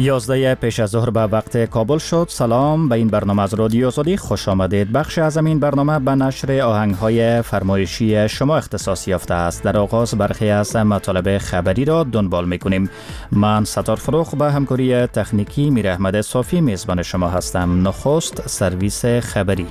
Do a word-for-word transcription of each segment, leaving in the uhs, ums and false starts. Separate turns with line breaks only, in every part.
یازده پیش از ظهر به وقت کابل شد. سلام به این برنامه از رادیو آزادی خوش آمدید. بخش از این برنامه به نشر آهنگ‌های فرمایشی شما اختصاص یافته است. در آغاز برخی از مطالب خبری را دنبال می‌کنیم. من ستار فروخ با همکاری تکنیکی میر احمد صافی میزبان شما هستم. نخست سرویس خبری.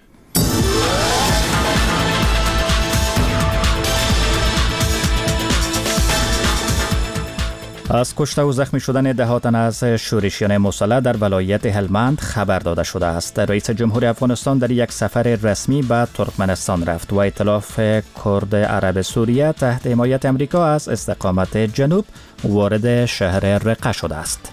از کشته و زخمی شدن ده تن از شورشیان مسلح در ولایت هلمند خبر داده شده است. رئیس جمهور افغانستان در یک سفر رسمی به ترکمنستان رفت و ائتلاف کرد عرب سوریه تحت حمایت امریکا از استقامت جنوب وارد شهر رقه شده است.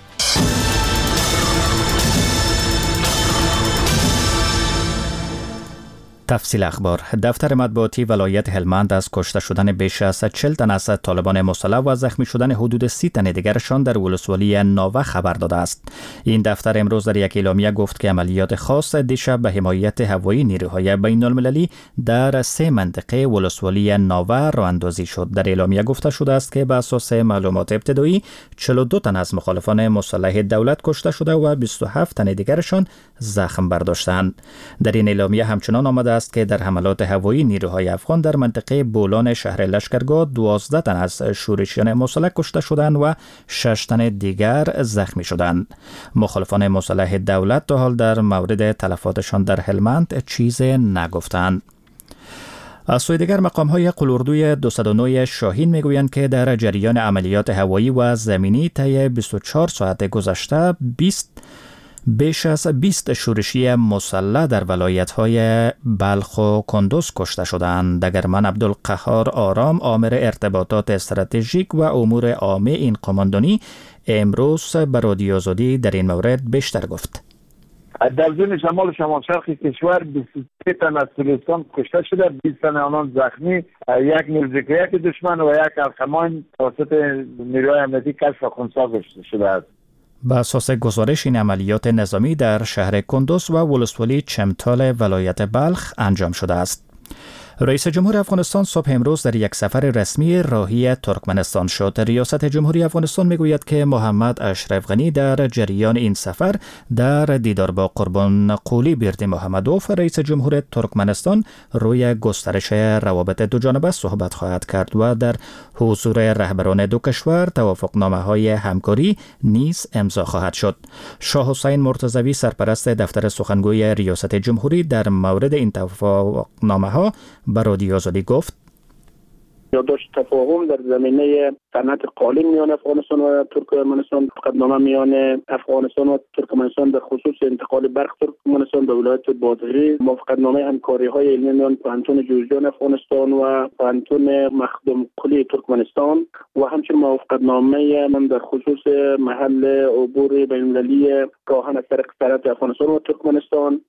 تفصیل اخبار. دفتر مطبوعاتی ولایت هلمند از کشته شدن بیش از چهل تن از طالبان مسلح و زخمی شدن حدود سی تن دیگرشان در ولسوالی ناوه خبر داده است. این دفتر امروز در یک اعلامیه گفت که عملیات خاص دیشب به حمایت هوایی نیروهای بین المللی در سه منطقه ولسوالی ناوه راه اندازی شد. در اعلامیه گفته شده است که بر اساس معلومات ابتدایی چهل و دو تن از مخالفان مسلح دولت کشته شده و بیست و هفت تن دیگرشان زخم برداشتند. در این اعلامیه همچنان آمده است که در حملات هوایی نیروهای افغان در منطقه بولان شهر لشکرگاه دوازده تن از شورشیان مسلح کشته شدند و شش تن دیگر زخمی شدند. مخالفان مسلح دولت تا حال در مورد تلفاتشان در هلمند چیز نگفتند. از سوی دیگر مقام‌های قلوردوی دویست و نه شاهین میگویند که در جریان عملیات هوایی و زمینی طی بیست و چهار ساعت گذشته بیست بیش از بیست شورشی مسلح در ولایت‌های بلخ و کندوز کشته شدند. دگرمن عبدالقهار آرام آمر ارتباطات استراتژیک و امور عامه این قماندانی امروز به رادیو آزادی در این مورد بیشتر گفت.
در زون شمال شمال شرق کشور بیست و سه تن از سیستان کشته شده، بیست تن آنان زخمی، یک نیروی دشمن و یک ارکمان توسط نیروهای امنیتی کشف و خنثی شده است.
به اساس گزارش این عملیات نظامی در شهر کندوز و ولسوالی چمتال ولایت بلخ انجام شده است. رئیس جمهور افغانستان صبح امروز در یک سفر رسمی راهی ترکمنستان شد. ریاست جمهوری افغانستان میگوید که محمد اشرف غنی در جریان این سفر در دیدار با قربان قولی برد محمدوف رئیس جمهور ترکمنستان روی گسترش روابط دو جانبه صحبت خواهد کرد و در حضور رهبران دو کشور توافقنامه‌های همکاری نیز امضا خواهد شد. شاه حسین مرتضوی سرپرست دفتر سخنگوی ریاست جمهوری در مورد این توافقنامه‌ها به رادیو آزادی گفت:
یادداشت تفاهم در زمینه صنعت قالین میان افغانستان و ترکمنستان، مقدمه میان افغانستان و ترکمنستان در خصوص انتقال برق ترکمنستان به ولایت بادغیس، موافقتنامه همکاری‌های علمی میان پانتون جوزجان افغانستان و پانتون مخدوم قلی ترکمنستان و همچنین موافقتنامه من در خصوص محل عبور بین‌المللی راهن از طریق سرحد افغانستان و ترکمنستان.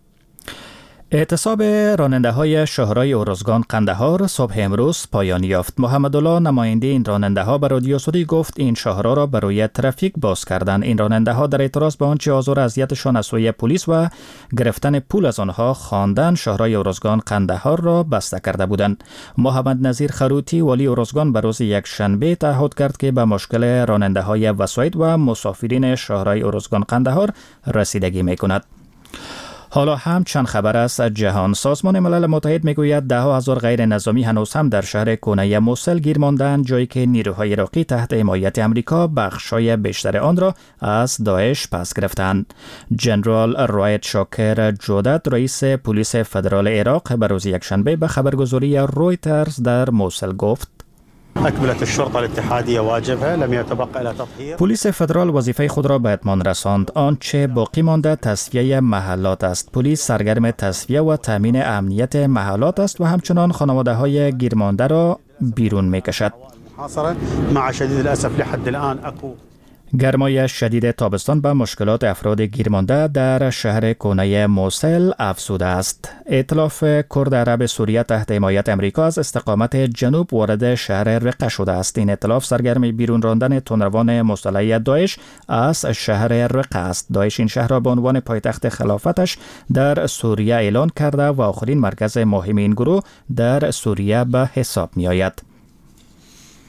اعتصاب راننده‌های شاهراه ارزگان قندهار صبح امروز پایان یافت. محمدالله نماینده این راننده‌ها به رادیو آزادی گفت این شاهراه را برای ترافیک باز کردند. این راننده‌ها در اعتراض به آنچه آزار اذیتشان از سوی پلیس و گرفتن پول از آنها خواندن شاهراه ارزگان قندهار را بسته کرده بودند. محمد نظیر خروتی والی ارزگان به روز یک شنبه تعهد کرد که به مشکل راننده‌های وسایط و مسافرین شاهراه ارزگان قندهار رسیدگی می‌کند. حالا هم چند خبر است از جهان. سازمان ملل متحد میگوید ده ها هزار غیر نظامی هنوز هم در شهر کونه موسل گیر ماندند، جایی که نیروهای عراقی تحت حمایت امریکا بخشای بیشتر آن را از داعش پس گرفتند. جنرال رایت شاکر جودت رئیس پلیس فدرال عراق به روز یکشنبه به خبرگزاری رویترز در موسل گفت:
اکملت الشرطه الاتحادیه واجبها لم يتبقى الا تطهير.
پلیس فدرال وظیفه خود را به اتمام رساند. آنچه باقی مانده تصفیه محلات است. پلیس سرگرم تصفیه و تامین امنیت محلات است و همچنان خانواده‌های گیرمانده را بیرون می‌کشد.
مع شدید الاسف لحد الان اكو
گرمای شدید تابستان به مشکلات افراد گیرمانده در شهر کونه موسل افزوده است. ائتلاف کرد عرب سوریه تحت حمایت امریکا از استقامت جنوب وارد شهر رقه شده است. این ائتلاف سرگرم بیرون راندن تندروان مسلح داعش از شهر رقه است. داعش این شهر را به عنوان پایتخت خلافتش در سوریه اعلان کرده و آخرین مرکز مهم این گروه در سوریه به حساب می آید.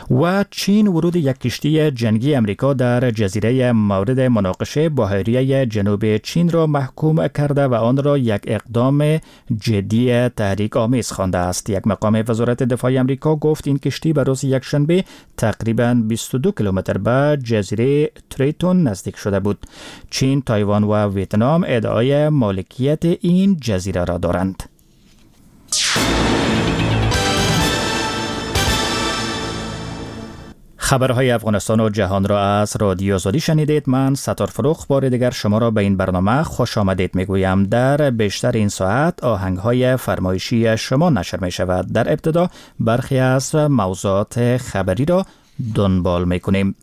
و چین ورود یک کشتی جنگی امریکا در جزیره مورد مناقشه بحیره جنوب چین را محکوم کرده و آن را یک اقدام جدی تحریک آمیز خوانده است. یک مقام وزارت دفاع امریکا گفت این کشتی به روز یکشنبه تقریباً بیست و دو کیلومتر به جزیره تریتون نزدیک شده بود. چین، تایوان و ویتنام ادعای مالکیت این جزیره را دارند. خبرهای افغانستان و جهان را از رادیو آزادی شنیدید. من ستار فروخ بار دیگر شما را به این برنامه خوش آمدید میگویم. در بیشتر این ساعت آهنگهای فرمایشی شما نشر می شود. در ابتدا برخی از موضوعات خبری را دنبال می کنیم.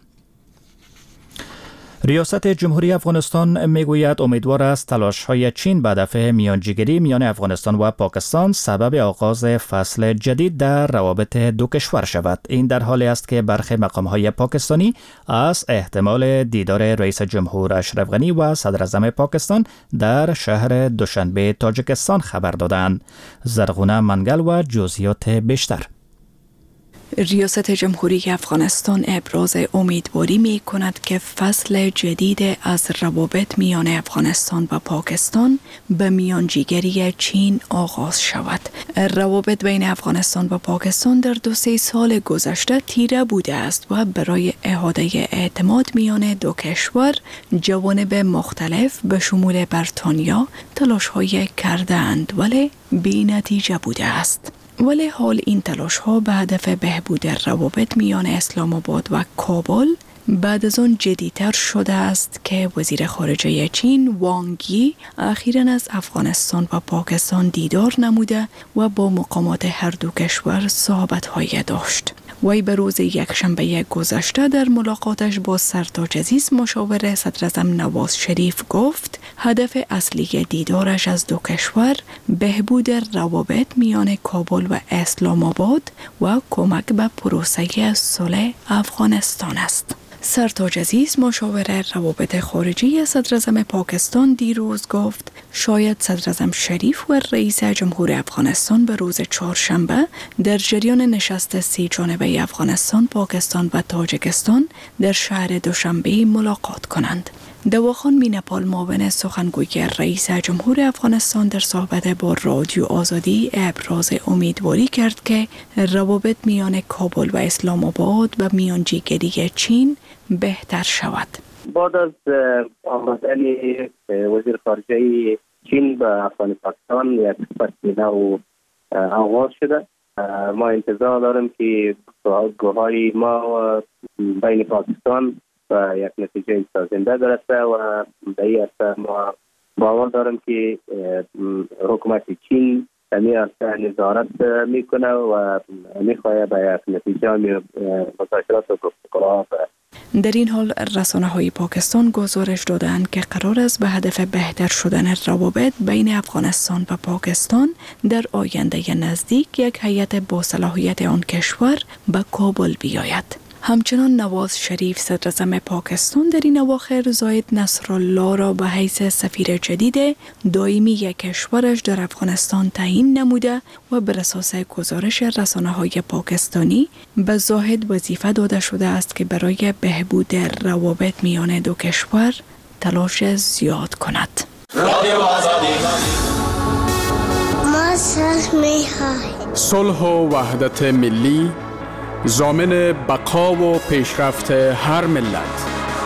ریاست جمهوری افغانستان میگوید امیدوار است تلاش‌های چین به دفع میانجیگری میان افغانستان و پاکستان سبب آغاز فصل جدید در روابط دو کشور شود. این در حالی است که برخی مقام‌های پاکستانی از احتمال دیدار رئیس جمهور اشرف غنی و صدر اعظم پاکستان در شهر دوشنبه تاجیکستان خبر دادند. زرغونه منگل و جزئیات بیشتر.
ریاست جمهوری افغانستان ابراز امیدواری می کند که فصل جدید از روابط میان افغانستان و پاکستان به میانجیگری چین آغاز شود. روابط بین افغانستان و پاکستان در دو سه سال گذشته تیره بوده است و برای اعاده اعتماد میان دو کشور جوانب مختلف به شمول بریتانیا تلاش‌های کرده‌اند ولی بی نتیجه بوده است. ولی حال این تلاش ها به هدف بهبود روابط میان اسلام آباد و کابل بعد از آن جدیتر شده است که وزیر خارجه چین وانگ یی اخیراً از افغانستان و پاکستان دیدار نموده و با مقامات هر دو کشور صحبت‌های داشت. وی به روز یکشنبه گذشته در ملاقاتش با سرتاج عزیز مشاور صدر اعظم نواز شریف گفت هدف اصلی دیدارش از دو کشور بهبود روابط میان کابل و اسلام آباد و کمک به پروسه صلح افغانستان است. سرتاج عزیز مشاور روابط خارجی صدر اعظم پاکستان دیروز گفت شاید صدر اعظم شریف و رئیس جمهور افغانستان به روز چهارشنبه در جریان نشست سی جانبه افغانستان، پاکستان و تاجیکستان در شهر دوشنبه ملاقات کنند. دواخان مینپال معاون سخنگوی رئیس جمهور افغانستان در صحبت با رادیو آزادی ابراز امیدواری کرد که روابط میان کابل و اسلام آباد و میانجیگری چین بهتر شود.
بعد از آمدن وزیر خارجه چین به افغان پاکستان یک فصل نو آغاز شده. ما انتظار داریم که گفتگوهای ما بین پاکستان و یک نتیجه سازنده برسه و به این اصل ما باور داریم که حکومت چین می نظارت میکنه و میخواهد به یک نتیجه مذاکرات و گفتگوها.
در این حال رسانه‌های پاکستان گزارش دادند که قرار است به هدف بهتر شدن روابط بین افغانستان و پاکستان در آینده نزدیک یک هیئت با صلاحیت آن کشور به کابل بیاید. همچنان نواز شریف صدر اعظم پاکستان در این اواخر زاید نصرالله را به حیث سفیر جدید دائمی یک کشورش در افغانستان تعیین نموده و بر اساس گزارش رسانه‌های پاکستانی به زاهد وظیفه داده شده است که برای بهبود روابط میان دو کشور تلاش زیاد کند. رادیو آزادی
ما صلح می‌خواهیم.
صلح و وحدت ملی ضامن بقا و پیشرفت هر ملت.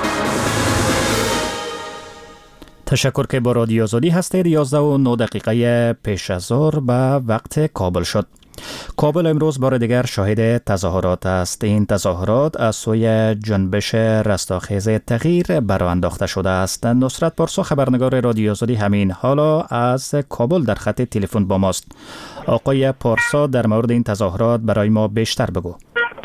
تشکر که با رادیو آزادی هستید. یازده و نه دقیقه پیش از ظهر به وقت کابل شد. کابل امروز بار دیگر شاهد تظاهرات است. این تظاهرات از سوی جنبش رستاخیز تغییر برانداخته شده است. نصرت پارسا خبرنگار رادیو آزادی همین حالا از کابل در خط تلفن با ماست. آقای پارسا در مورد این تظاهرات برای ما بیشتر بگو.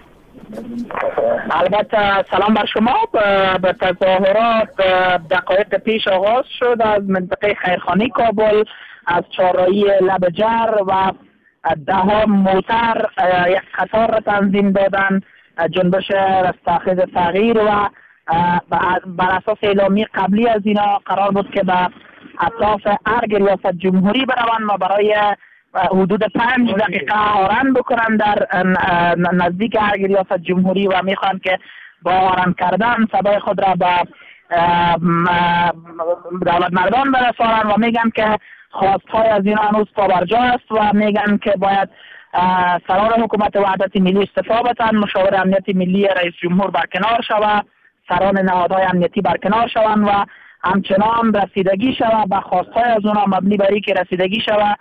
البته سلام بر شما. به تظاهرات دقایق پیش آغاز شد از منطقه خیرخانه کابل، از چهارراهی لب جر و ده ها موتر یک قطار را تنظیم دادن. جنبش رستاخیز تغییر و بر اساس اعلامی قبلی از اینا قرار بود که به اطراف ارگ ریاست جمهوری بروند و برای حدود پنج دقیقه هارن بکنن در نزدیک هر ریاست جمهوری و میخوان که با هارن کردن صدای خود را به دولت مردان برسانن و میگن که خواستهای از اینا هنوز پابرجا است و میگن که باید سران حکومت وحدت ملی استعفا بدن، مشاور امنیت ملی رئیس جمهور برکنار شود، سران نهادهای امنیتی برکنار شوند و همچنان رسیدگی شود به خواستهای از اونا مبنی بر اینکه رسیدگی شود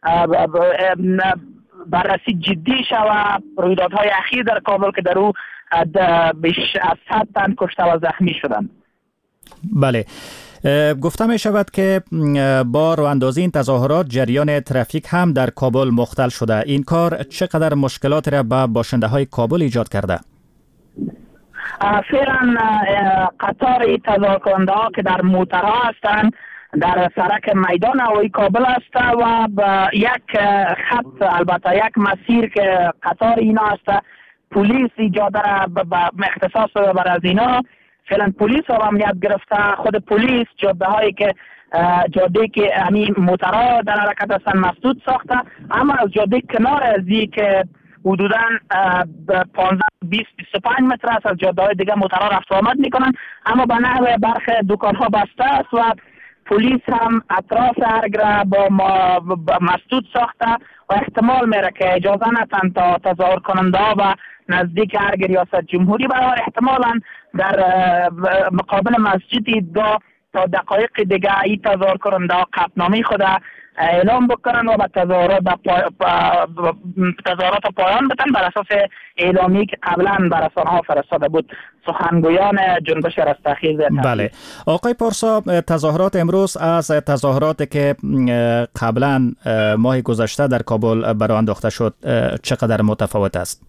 بررسی جدی شود رویدادهای اخیر در کابل که در او بیش از صد تن کشته و زخمی شدند.
بله، گفته می شود که با راه اندازی این تظاهرات جریان ترافیک هم در کابل مختل شده. این کار چقدر مشکلات را به باشنده های کابل ایجاد کرده؟
فعلا قطار تظاهر کننده ها که در موترها هستند در سرک میدان هوایی کابل است و یک خط، البته یک مسیر که قطار اینا است، پلیس ایجاد را به اختصاص بر از اینا. فعلا پلیس و امنیت گرفته، خود پلیس جاده هایی که جاده که همین موترها در حرکت هستند مسدود ساخته، اما از جاده کنار ازی که حدوداً پانزده بیست بیست و پنج متر است از جاده های دیگه موترها رفت آمد میکنن، اما به نحو برخی دکان ها بسته است و پلیس هم اطراف ارگ را با مسدود ساخته و احتمال میره که اجازه ندن تا تظاهر کننده ها و نزدیک ارگ ریاست جمهوری برای احتمالاً در مقابل مسجدی دو تا دقایق دیگه این تظاهر کننده ها قطعنامه خود اعلام بکنن و به تظاهرات تظاهرات پایان بدن بر اساس اعلامی که قبلا بر رسانه‌ها فرستاده بود سخنگویان جنبش رستاخیز.
بله آقای پارسا، تظاهرات امروز از تظاهراتی که قبلا ماه گذشته در کابل برآ انداخته شد چقدر متفاوت است؟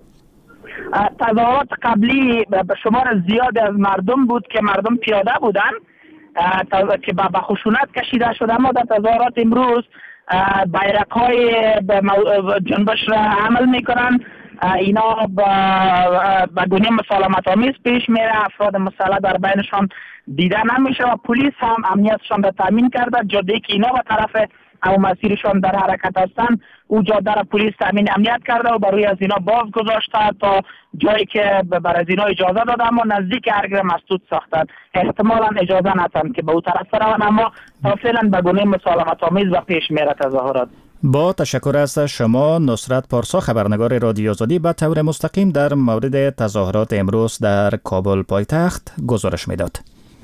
تظاهرات قبلی به شمار زیادی از مردم بود که مردم پیاده بودن که به خشونت کشیده شده، اما در تظاهرات امروز بیرق های جنبش را عمل میکنن. اینا به گونه مسالمت آمیز پیش میره، افراد مسلح در بینشان دیده نمیشه و پلیس هم امنیتشان را تامین کرده. جاده که اینا به طرف او مسیرشان در حرکت هستند او جاده را پلیس تامین امنیت کرده و برای از اینا باز گذاشته تا جایی که بر از اینا اجازه داده، اما نزدیک ارگ مسدود ساختند. احتمالاً اجازه ندن که به او طرف بروند، اما تا فعلا به گونه مسالمت آمیز و پیش میره تظاهرات.
با تشکر از شما نصرت پارسا، خبرنگار رادیو آزادی، به طور مستقیم در مورد تظاهرات امروز در کابل پایتخت گزارش میداد.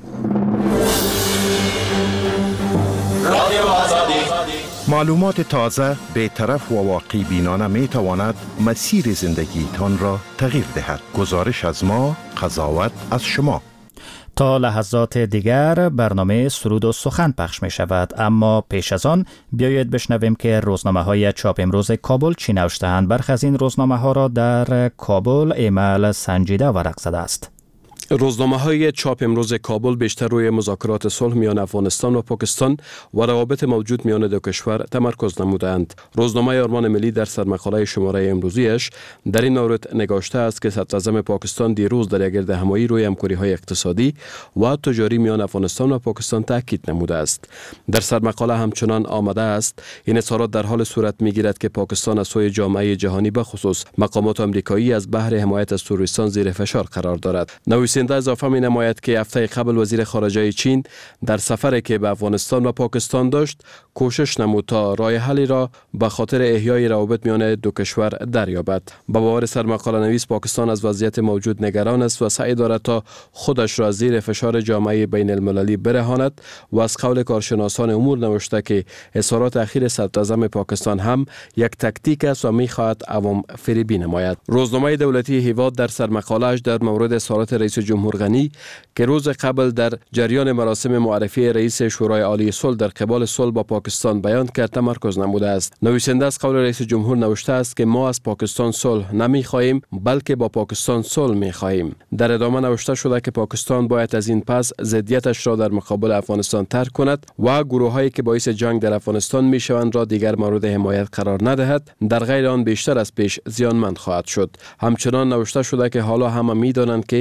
معلومات تازه، بی‌طرف و واقعی بینانه می تواند مسیر زندگی تان را تغییر دهد. گزارش از ما، قضاوت از شما.
تا لحظات دیگر برنامه سرود و سخن پخش می شود، اما پیش از آن بیایید بشنویم که روزنامه های چاپ امروز کابل چی نوشته‌اند. برخی از این روزنامه ها را در کابل عمل سنجیده ورق زده است.
روزنامه های چاپ امروز کابل بیشتر روی مذاکرات صلح میان افغانستان و پاکستان و روابط موجود میان دو کشور تمرکز نمودند. روزنامه آرمان ملی در سرمقاله شماره امروزیش در این مورد نگاشته است که صدراعظم پاکستان دیروز در یک گردهمایی روی همکاری های اقتصادی و تجاری میان افغانستان و پاکستان تاکید نموده است. در سرمقاله همچنان آمده است این اظهارات در حال صورت میگیرد که پاکستان از سوی جامعه جهانی به خصوص مقامات آمریکایی از بهر حمایت از تروریستان زیر فشار قرار دارد. نویسنده اضافه می نماید که هفته قبل وزیر خارجه چین در سفری که به افغانستان و پاکستان داشت کوشش نمود تا راه حلی را به خاطر احیای روابط میان دو کشور دریابد. با باور سرمقاله نویس پاکستان از وضعیت موجود نگران است و سعی دارد تا خودش را زیر فشار جامعه بین المللی برهاند و از قول کارشناسان امور نوشته که اظهارات اخیر صدراعظم پاکستان هم یک تاکتیک است و می خواهد عوام فریبی نماید. روزنامه دولتی هیواد در سرمقاله‌اش در مورد اظهارات رئیس جمهور غنی که روز قبل در جریان مراسم معرفی رئیس شورای عالی صلح در قبال صلح با پاکستان بیان کرد تمرکز نموده است. نویسنده از قول رئیس جمهور نوشته است که ما از پاکستان صلح نمی خواهیم بلکه با پاکستان صلح می خواهیم. در ادامه نوشته شده که پاکستان باید از این پس ضدیتش را در مقابل افغانستان ترک کند و گروه‌هایی که باعث جنگ در افغانستان می شوند را دیگر مورد حمایت قرار ندهد، در غیر آن بیشتر از پیش زیانمند خواهد شد. همچنان نوشته شده که حالا همه می دانند که پاکستان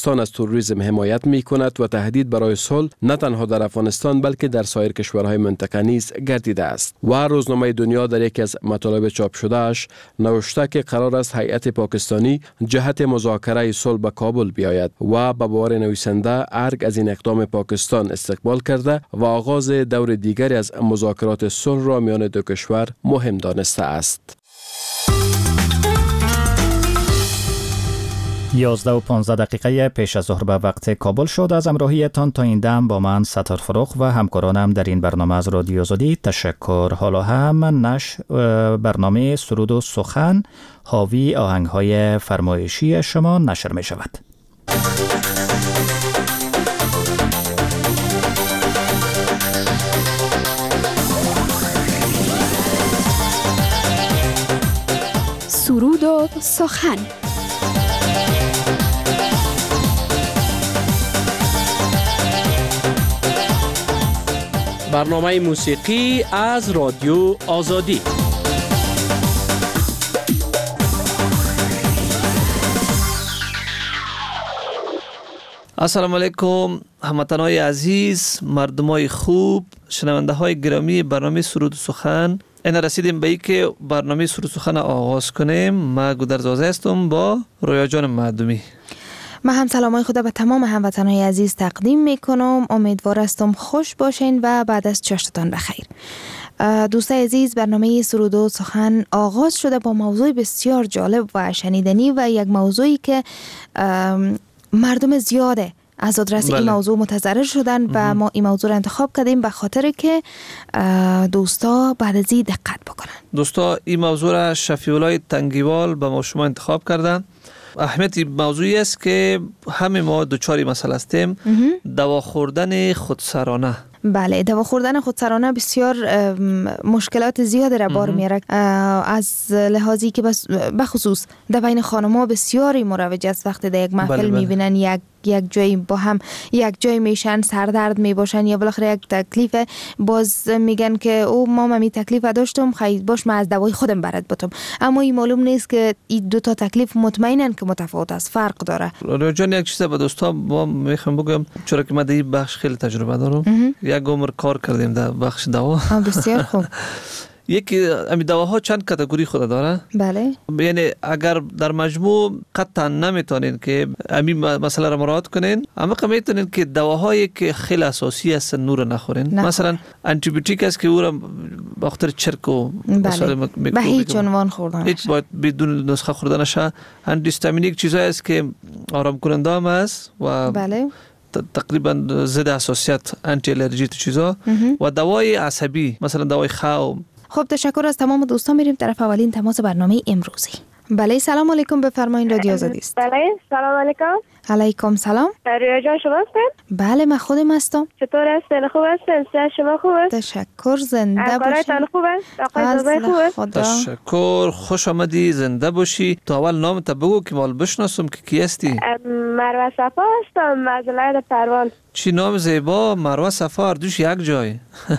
پاکستان از تروریسم حمایت می کند و تهدید برای صلح نه تنها در افغانستان بلکه در سایر کشورهای منطقه نیز گردیده است. و روزنامه دنیا در یکی از مطالب چاپ شدهش نوشته که قرار است هیئت پاکستانی جهت مذاکره صلح به کابل بیاید و به باور نویسنده ارگ از این اقدام پاکستان استقبال کرده و آغاز دور دیگری از مذاکرات صلح را میان دو کشور مهم دانسته است.
یازده و پانزده دقیقه پیش از ظهر به وقت کابل شد. از همراهیتان تا این دم با من ستار فروغ و همکارانم در این برنامه از رادیو آزادی تشکر. حالا هم نش برنامه سرود و سخن حاوی آهنگ‌های فرمایشی شما نشر می شود.
سرود و سخن.
برنامه موسیقی از رادیو آزادی. السلام علیکم هموطنان عزیز، مردمای خوب، شنونده های گرامی برنامه سرود و سخن. این رسیدیم به ای که برنامه سرود و سخن آغاز کنیم. من گودرزازه هستم با رویا جان معدومی.
من هم سلامای خدا به تمام هموطنان عزیز تقدیم میکنم. امیدوار هستم خوش باشین و بعد از چاشتتان بخیر. دوستای عزیز، برنامه سرود و سخن آغاز شده با موضوع بسیار جالب و شنیدنی و یک موضوعی که مردم زیاده از آدرس بله. این موضوع متضرر شدن و اه. ما این موضوع رو انتخاب کردیم به خاطر که دوستا بعد از این دقت بکنن.
دوستا این موضوع را شفیع‌الله تنگیوال به ما شما انتخاب کردن. اهمیت موضوعی است که همه ما دوچاری مسئله هستیم، دوا خوردن خودسرانه.
بله، دوا خوردن خودسرانه بسیار مشکلات زیاد را بار میاره. از لحاظی که به خصوص در بین خانم‌ها بسیاری مروج است وقتی در یک محفل بله بله. میبینن یک یک جایی با هم یک جای میشن، سردرد میباشن یا بالاخره یک تکلیف، باز میگن که او ما می تکلیف داشتم، خیلی باش من از دوای خودم برات بتم. اما این معلوم نیست که این دو تا تکلیف مطمئنن که متفاوت است، فرق داره.
روجان یک چیز به دوستا ما میخوام بگم، چرا که من در این بخش خیلی تجربه دارم. یک عمر کار کردیم در بخش دوا.
بسیار خوب.
یکی امی دواها چند کاتگوری خود داره.
بله.
یعنی اگر در مجموع قطعا نمیتونین که امی مسئله را مراعات کنین، اما که میتونین که دواهایی که خیلی اساسی است نور نخورین. نه. مثلا آنتی بیوتیک است که او را به خاطر چرک و
بله. به هیچ عنوان خوردن
هیچ باید بدون نسخه خوردن نشه. آنتی هیستامینیک چیزایی است که آرام کننده هم است و
بله.
تقریبا ضد حساسیت، آنتی الرژی تو چیزا و دوای عصبی مثلا دوای خو.
خب تشکر از تمام دوستان. میریم طرف اولین تماس برنامه امروزی. بله سلام علیکم، بفرمایید رادیو آزادی است.
بله سلام علیکم.
علیکم سلام.
رویا جان شما هستین؟
بله من خودم هستم.
چطور هستین؟ خوب هستین؟ صحت شما خوب است؟
تشکر، زنده باشین.
آقایتان خوب است؟ آقای زازای خوب است؟
تشکر، خوش آمدی، زنده باشی. تو اول نامت بگو که مال بشناسم که کی هستی.
مروه صفا هستم از ولایت پروان.
چی نام زیبا، مروه صفا، اردوش یک جای.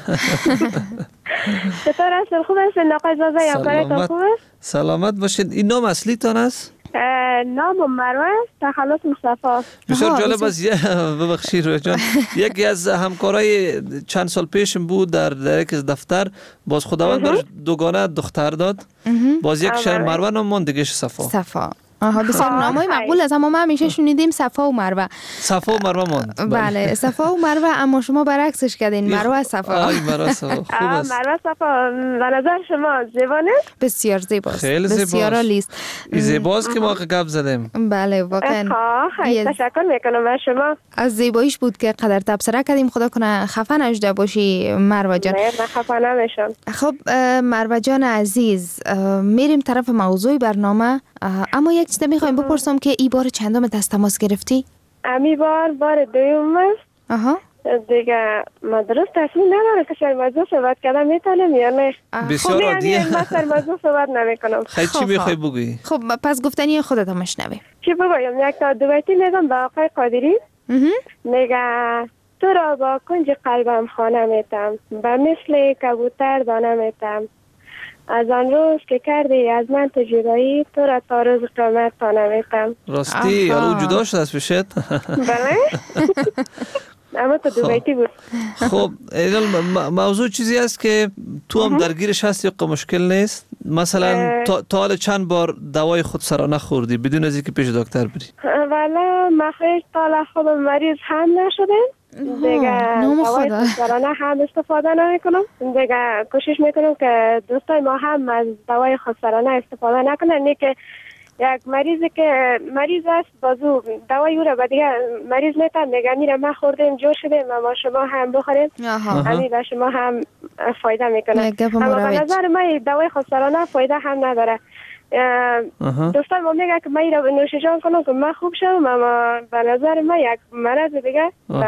چطور هستین؟ خوب هستین آقای زازای؟ آقایتان خوب است؟
سلامت باشین. این نام اصلی تان است؟
نام مروه تخلص مصطفی.
بسیار جالب است. ببخشید رویا جان، یکی از همکارای چند سال پیشم بود در در یک دفتر، باز خداوند برش دوگانه دختر داد، باز یک شهر مروه نام ماند، دیگه‌اش صفا.
صفا. آها بسیار نامای مقبول است، اما ما همیشه شنیدیم صفا و مروه.
صفا و مروه ماند.
بله صفا و مروه، اما شما برعکسش کردین، مروه صفا.
آی مروه صفا خوب است.
مروه صفا به نظر شما زیبا نیست؟
بسیار زیباست.
خیلی زیباست.
بسیار عالی است.
این زیباست که ما گپ زدیم.
بله واقعا.
خیلی تشکر میکنم از شما.
از زیباییش بود که قدر تبصره کردیم. خدا کنه خفه نشده باشی مروه جان.
نه من خفه نمیشم.
خب مروه جان عزیز، میریم طرف موضوع برنامه، اما یک چیز میخوایم بپرسم که این بار چندم دست تماس گرفتی؟
امی بار بار دوم است.
آها.
دیگه ما درست تصمیم ندارم که سر موضوع صحبت کردم میتونم یا نه.
بسیار عادیه.
من سر موضوع صحبت نمیکنم.
خیلی چی میخوای بگویی؟
خب پس گفتنی خودت هم شنویم.
چی بگویم؟ یک تا دو بیتی میگم با آقای قادری. میگه تو را با کنج قلبم خانه میتم، به مثل کبوتر دانه میتم، از آن روز که کردی از من تو جدایی، تو را تا روز قیامت تا نمیتم.
راستی الو جدا شد از پیشت؟
بله. اما تو دوبیتی بود.
خب موضوع چیزی است که تو هم درگیرش هستی یا مشکل نیست؟ مثلا تا حال چند بار دوای خودسرانه خوردی بدون از اینکه پیش دکتر بری؟
والا من خیلی تا حالا خود مریض هم نشدم دیگه، دوای خودسرانه هم استفاده نمیکنم دیگه. کوشش میکنم که دوستای ما هم از دوای خودسرانه استفاده نکنن. نه که یک مریضی که مریض است بازو دوای او را به دیگه مریض میتن میگه میره ما خوردیم جو شدیم اما شما هم بخورید همین به شما هم فایده میکنه. اما به نظر من دوای خودسرانه فایده هم نداره. دوستان ما میگه که من را نوش جان کنم که من خوب شدم، اما به نظر من یک مرض دیگه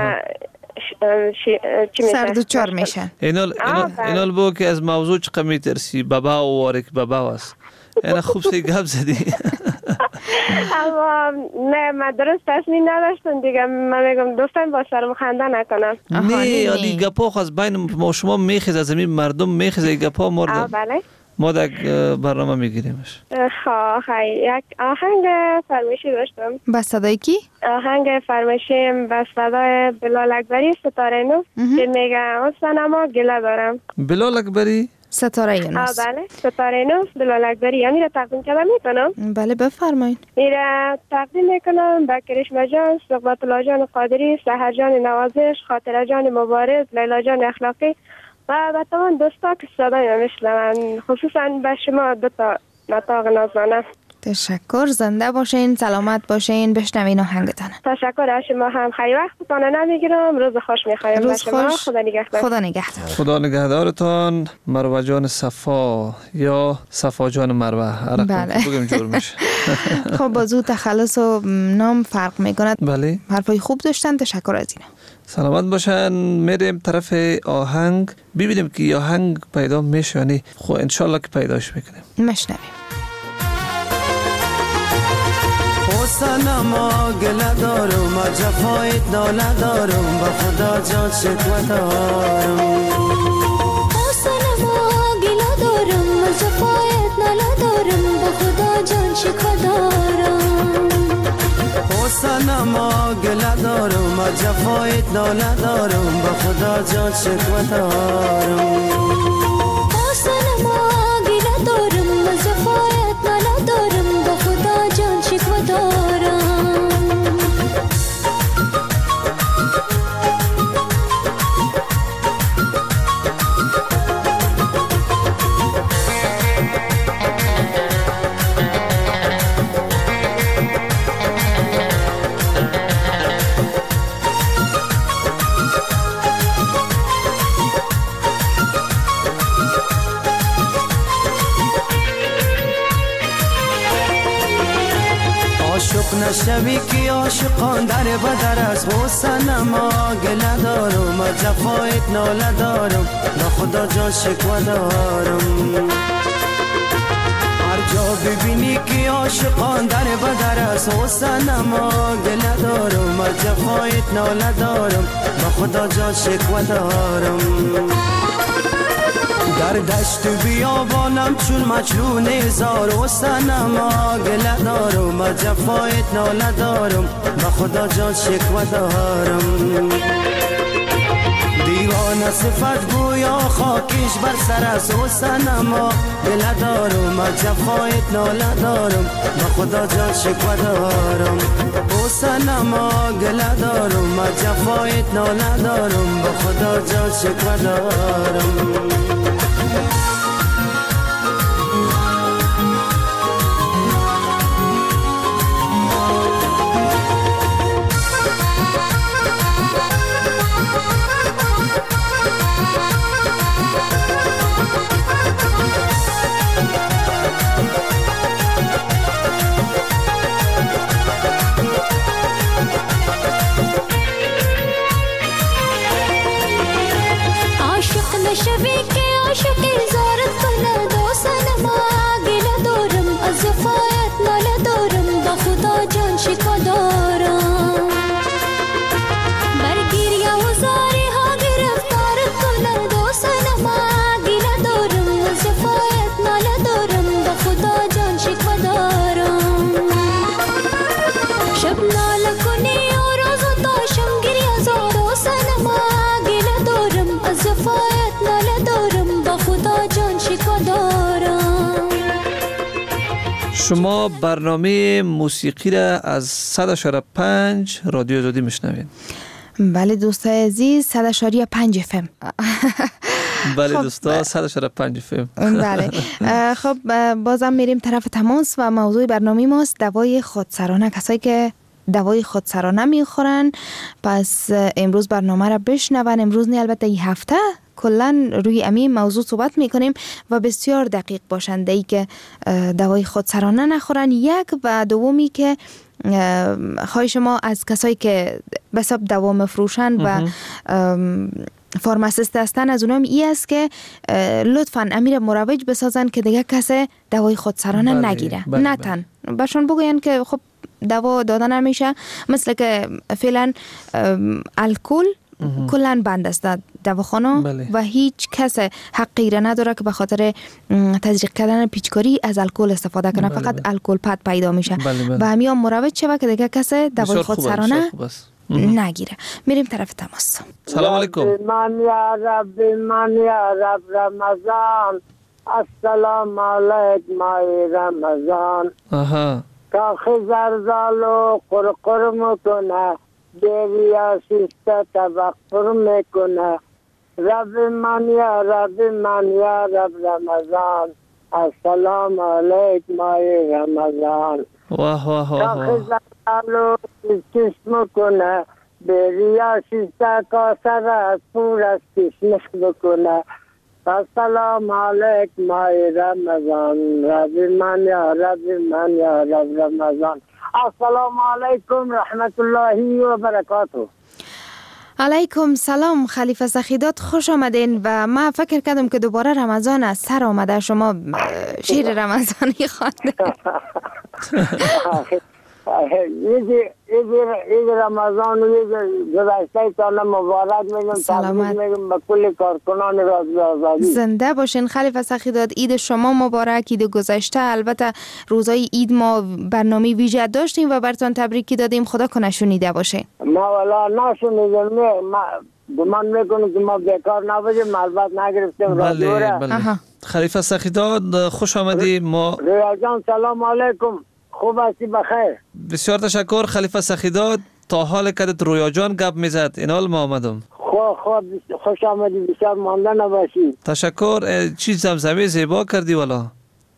سرد و چار میشن.
اینال اینال بو که از موضوع چقدر میترسی بابا و وارک بابا است. اینا خوب سی گپ زدی.
اما نه من درست تصمیم نداشتم دیگه. من میگم دوستان با شرم خنده نکنم.
نه یعنی گپا از بین ما شما میخیز از زمین مردم میخیزه گپا مردم.
بله.
ما در برنامه میگیریمش.
خواه یک آهنگ فرمایشی داشتم.
با صدای کی؟
آهنگ فرمایشیم با صدای بلال اکبری ستاره نو که میگه حسنما گله دارم.
بلال اکبری؟
ستاره یونس.
آه بله ستاره نو بلال اکبری. یعنی را تقدیم کردم میکنم.
بله بفرمایید.
میره تقدیم میکنم به کرشمه جان، صحبت الله جان قادری، سحر جان نوازش، خاطره جان مبارز، لیلا جان اخلاقی و به تمام دوستا که صدای میشنون، خصوصا به شما دو تا نطاق نازانه.
تشکر. زنده باشین، سلامت باشین. بشنوین آهنگتان.
تشکر از شما هم. خیلی وقتتان نمیگیرم. روز خوش میخوایم.
روز خوش.
خدا نگهدار.
خدا نگهدار.
خدا نگهدارتان. مروه جان صفا یا صفا جان مروه.
بله.
بگیم جور میشه.
خب بازو تخلص و نام فرق میکند.
بله.
حرفای خوب داشتن. تشکر از اینا.
سلامت باشن. میریم طرف آهنگ ببینیم که آهنگ پیدا میشه یعنی خب انشالله که پیداش میکنیم.
مشنویم.
حسنما گله دارم و جفایت ناله دارم با خدا جان شکوه دارم.
حسنما گله دارم و جفایت ناله دارم با خدا جان شکوه دارم.
حسنما گله دارم و جفایت ناله دارم با خدا جان شکوه دارم.
حسنما گله دارم و جفایت ناله دارم با خدا جان شکوه دارم.
نشوی که عاشقان در بدر از حسنما گله دارم و جفایت ناله دارم با خدا جان شکوه دارم. هر جا ببینی که عاشقان در بدر از حسنما گله دارم و جفایت ناله دارم با خدا جان شکوه دارم. در دشت بیابانم چون مجنون هزار حسنما گله دارم و جفایت ناله دارم با خدا جان شکوه دارم. دیوانه صفت گویا خاکش بر سر از حسنما گله دارم و جفایت ناله دارم با خدا جان شکوه دارم. حسنما گله دارم و جفایت ناله دارم با خدا جان شکوه دارم.
عاشق نشوی که عاشق
شما برنامه موسیقی را از صد و پنج رادیو آزادی میشنوید؟
بله دوستای عزیز، صد و پنج اف ام.
بله دوستا، صد و پنج اف ام.
بله. خب بازم میریم طرف تماس و موضوع برنامه ماست دوای خودسرانه. کسایی که دوای خودسرانه میخورن، پس امروز برنامه را بشنون. امروز نه، البته این هفته کلا روی همین موضوع صحبت میکنیم و بسیار دقیق باشند ای که دوای خودسرانه نخورن. یک و دومی که خواهش ما از کسایی که به حساب دوا مفروشن و فارماسیست هستن، از اونم ای است که لطفاً امیر مروج بسازن که دیگه کسی دوای خودسرانه بله، نگیره. بله، نتن بله. باشون بگوین که خب دوا دادن نمیشه، مثل که فعلا الکل کلن بند است در دواخانه بله. و هیچ کس حقی را نداره که به خاطر تزریق کردن پیچکاری از الکل استفاده کنه. بله فقط بله. الکل پد پیدا میشه بله بله. و همین مروج شوه که دیگه کس دوای خودسرانه نگیره. میریم طرف تماس.
سلام علیکم.
من یا رب، من یا رب رمضان، السلام علیکم مای رمضان.
آها
کاخ زرزالو قرقر میکنه، دیویا شیسته تبخور میکنه. رب من یا رب، من یا رب رمضان، السلام علیکم مای رمضان.
واه واه واه.
کاخ زرزالو چشم کنه، دیویا شیسته کاسر از پور از کشمش بکنه. السلام علیکم مای رمضان، رب من یا رب، من یا رب رمضان. السلام علیکم رحمت الله و برکاته.
علیکم سلام خلیفه سخیدات، خوش آمدین. و من فکر کردم که دوباره رمضان از سر آمده، شما شیر رمضانی خوانده.
ایز رمضان و ایز گذشته تانه مبارک میگم، تبریک میگم به کل کارکنان رادیو آزادی.
زنده باشین خلیفه سخیدات. عید شما مبارک، عید گذشته. البته روزای عید ما برنامه ویژه داشتیم و براتون تبریکی دادیم، خدا کنه شنیده باشه.
ما والا نشنیدم، ما گمان میکنم که ما بیکار نباشیم، البته نگرفتیم رادیو را.
بله بله. خلیفه سخیدات خوش آمدی. ما
ریا جان سلام علیکم، خوب هستی؟ بخیر.
بسیار تشکر خلیفه سخیدات. تا حال کدت رویا جان گپ میزد، این حال ما آمدم.
خوب خوب خوش آمدی، بسیار مانده نباشی.
تشکر. چیز زمزمه زیبا کردی والا.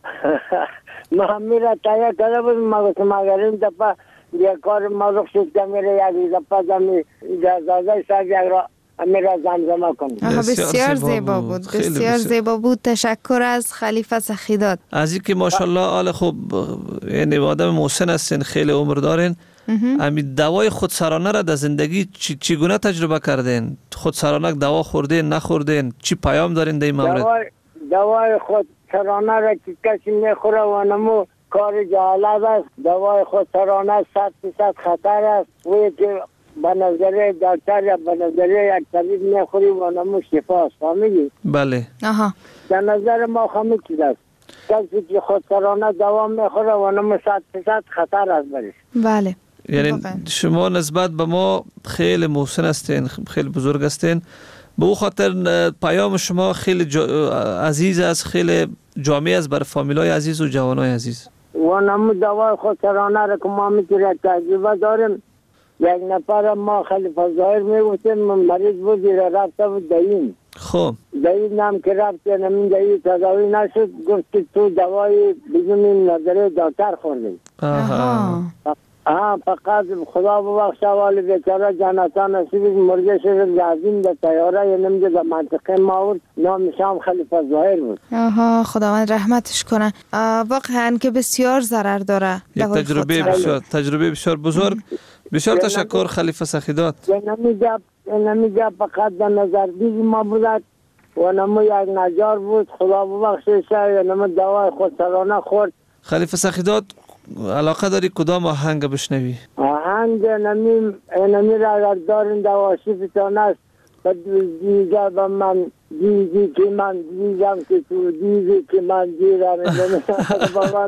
ما همیرا تایا کرده بودم، ما گفتم اگرین دفعه یک کار ما رخ شد که میره یک دفعه زمی اجازه شد یک را امیرا زمزمه کنیم.
بسیار زیبا بود، بسیار زیبا بود. تشکر از خلیفه سخیدات.
از اینکه ماشاءالله آل خوب، یعنی آدم محسن هستین، خیلی عمر دارین. امی دوای خودسرانه را در زندگی چگونه تجربه کردین؟ خودسرانه دوا خوردین نخوردین؟ چی پیام دارین در این مورد؟
دوای دوای خودسرانه را که کسی میخوره و نمو کار جهالت است. دوای خودسرانه صد فیصد خطر است. وی که به نظریه دکتر یا به نظریه یک طبیب میخوری و نمو شفاست. فهمیدی؟
بله.
آها.
در نظر ما خمی چیز است. کسی که خودسرانه دوا میخوره و نمو صد فیصد خطر است برش.
بله.
یعنی شما نسبت به ما خیلی محسن هستین، خیلی بزرگ هستین. به او خاطر پیام شما خیلی جا... عزیز است، خیلی جامع است بر فامیلای عزیز و جوانای عزیز.
و نمو دوای خودسرانه را که ما میتونه تجربه داریم. یک نفر ما خلیفه ظاهر میگفتیم، مریض بود را رفته بود دهیم.
خب
دهیم هم که رفت نمین دهیم تداوی نشد، گفت که تو دوای بدون نظر دکتر خوردیم.
آها
آها فقط خدا ببخش والی بیچاره جانتا نصیب مرگه شد لازم در تیاره یا نمیده در منطقه ما بود، نامش هم خلیفه ظاهر بود.
آها خداوند رحمتش کنه. واقعا که بسیار ضرر داره.
یک تجربه بسیار تجربه بسیار بزرگ. بسیار تشکر خلیفه سخیدات.
نمیگه نمیگه فقط در نظر دیگه ما بودد و نمو یک نجار بود، خدا ببخشش یا نمو دوای خودسرانه خورد.
خلیفه سخیدات علاقه داری کدام آهنگ بشنوی؟
آهنگ نمی نمی را اگر دارین دواشی فتان است و دیگه به من دیگی که من دیگم که تو دیگی که من دیرم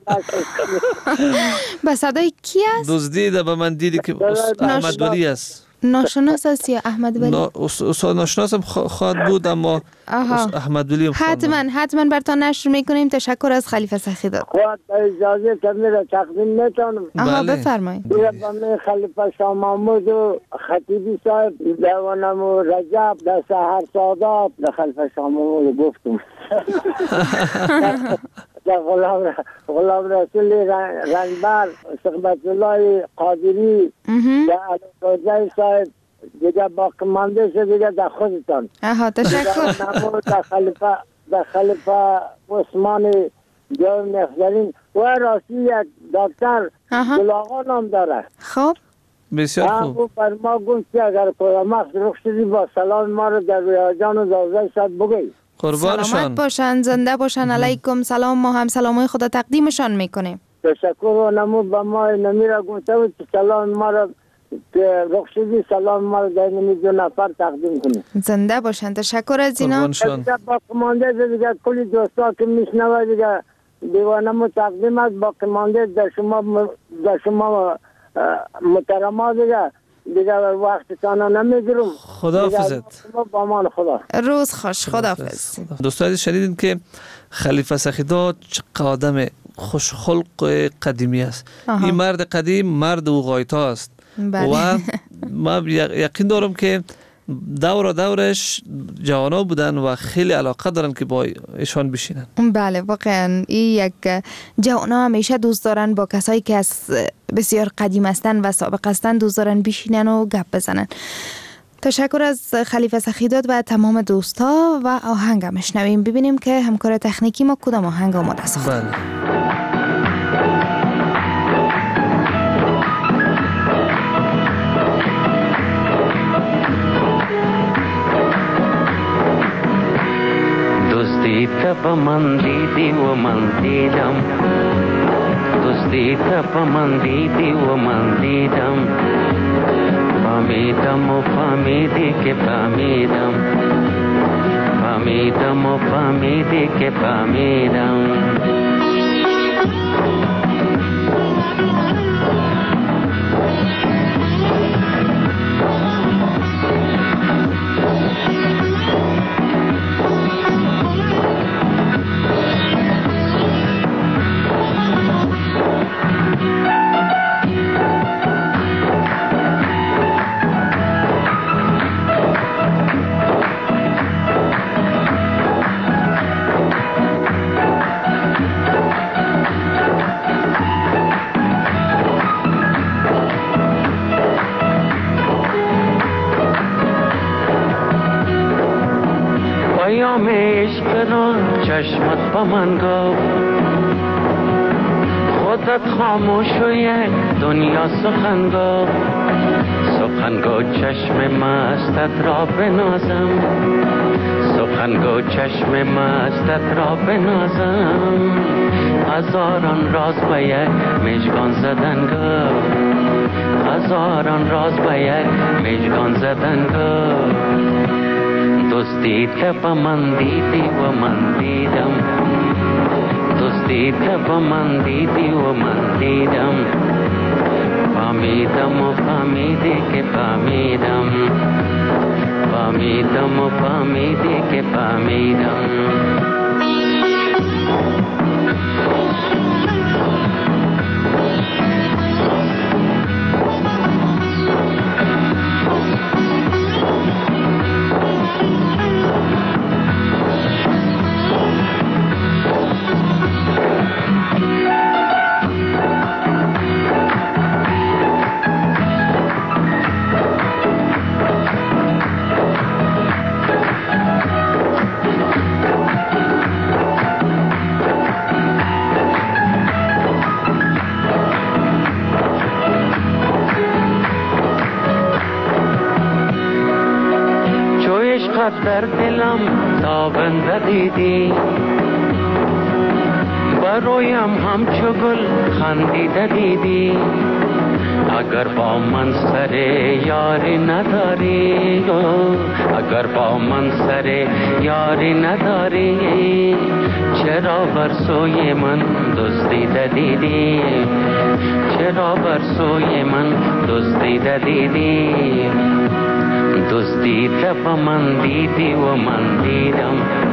به صدای کی است؟
دزدیده به من دیدی که احمد ولی است.
ناشناس است یا احمد ولی؟
نا... استاد ناشناس هم خواهد بود، اما احمد ولی هم
حتما حتما برتان نشر میکنیم. تشکر از خلیفه سخیدات.
خواهد اجازه کمی را تقدیم میتونم؟
آها بفرمایید.
بیا با خلیفه شاه محمود و خطیبی صاحب دوانم و رجب در سحر سادات در خلیفه شاه محمود گفتم در غلام, غلام رسول رنگبر سقبت الله قادری در علیقوزه صاحب دیگه باقی مانده شد دیگه در خودتان.
آها تشکر.
در خلیفه در خلیفه عثمان جای نخزرین و راستی یک دکتر گلاغا نام داره.
خب
بسیار خوب.
او بر ما گفت که اگر کلامخ رخ شدی با سلام ما رو در ریاجان و دوزه شد بگی.
قربانشان.
سلامت باشن، زنده باشن. علیکم سلام. ما هم سلامای خدا تقدیمشان میکنیم.
تشکر و نمو با ما نمی را گفته بود که سلام ما رو که رخ شدی سلام ما رو در نمی دو نفر تقدیم کنیم.
زنده باشن. تشکر از اینا.
قربانشان.
با کمانده دیگه کلی دوستا که میشنوه دیگه دیوانه مو تقدیم است. با کمانده در شما در شما محترما دیگه دیگه وقت تانا نمیگیرم.
خداحافظت.
با امان خدا.
روز خوش. خداحافظ.
دوستان شنیدین که خلیفه سخیدات چه آدم خوشخلق قدیمی است. آها. این مرد قدیم مرد اوغایتا است.
بله.
و ما یقین دارم که دور دورش جوانا بودن و خیلی علاقه دارن که با ایشان بشینن.
بله واقعا این یک جوانا همیشه دوست دارن با کسایی که از بسیار قدیم هستن و سابق هستن دوست دارن بشینن و گپ بزنن. تشکر از خلیفه سخیدات و تمام دوستا. و آهنگ هم شنویم ببینیم که همکار تکنیکی ما کدام آهنگ آماده ساخته.
بله.
تب من دیدی و من دیدم، دوستی تب من دیدی و من دیدم، فهمیدم و فهمیدی که فهمیدم، فهمیدم و فهمیدی که فهمیدم. پیام عشق را چشمت با من گفت، خودت خاموش و یک دنیا سخن گفت، سخن گو چشم مستت را بنازم، سخن گو چشم مستت را بنازم، هزاران راز به یک مژگان زدن گفت، هزاران راز به یک مژگان زدن گفت. دوستی تب من دیدی و من دیدم، دوستی تب من دیدی و من دیدم، فهمیدم و فهمیدی که فهمیدم، فهمیدم و فهمیدی که فهمیدم. در دلم تابنده دیدی، برویم همچو گل خندیده دیدی، اگر با من سر یاری نداری، اگر با من سر یاری نداری، چرا بر سوی من دزدیده دیدی؟ چرا بر سوی من دزدیده دیدی؟ دزدیده با من دیدی و من دیدم،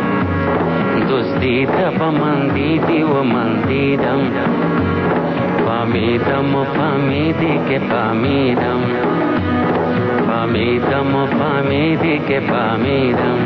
دزدیده با من دیدی و من دیدم، فهمیدم و فهمیدی که فهمیدم، فهمیدم و فهمیدی که فهمیدم.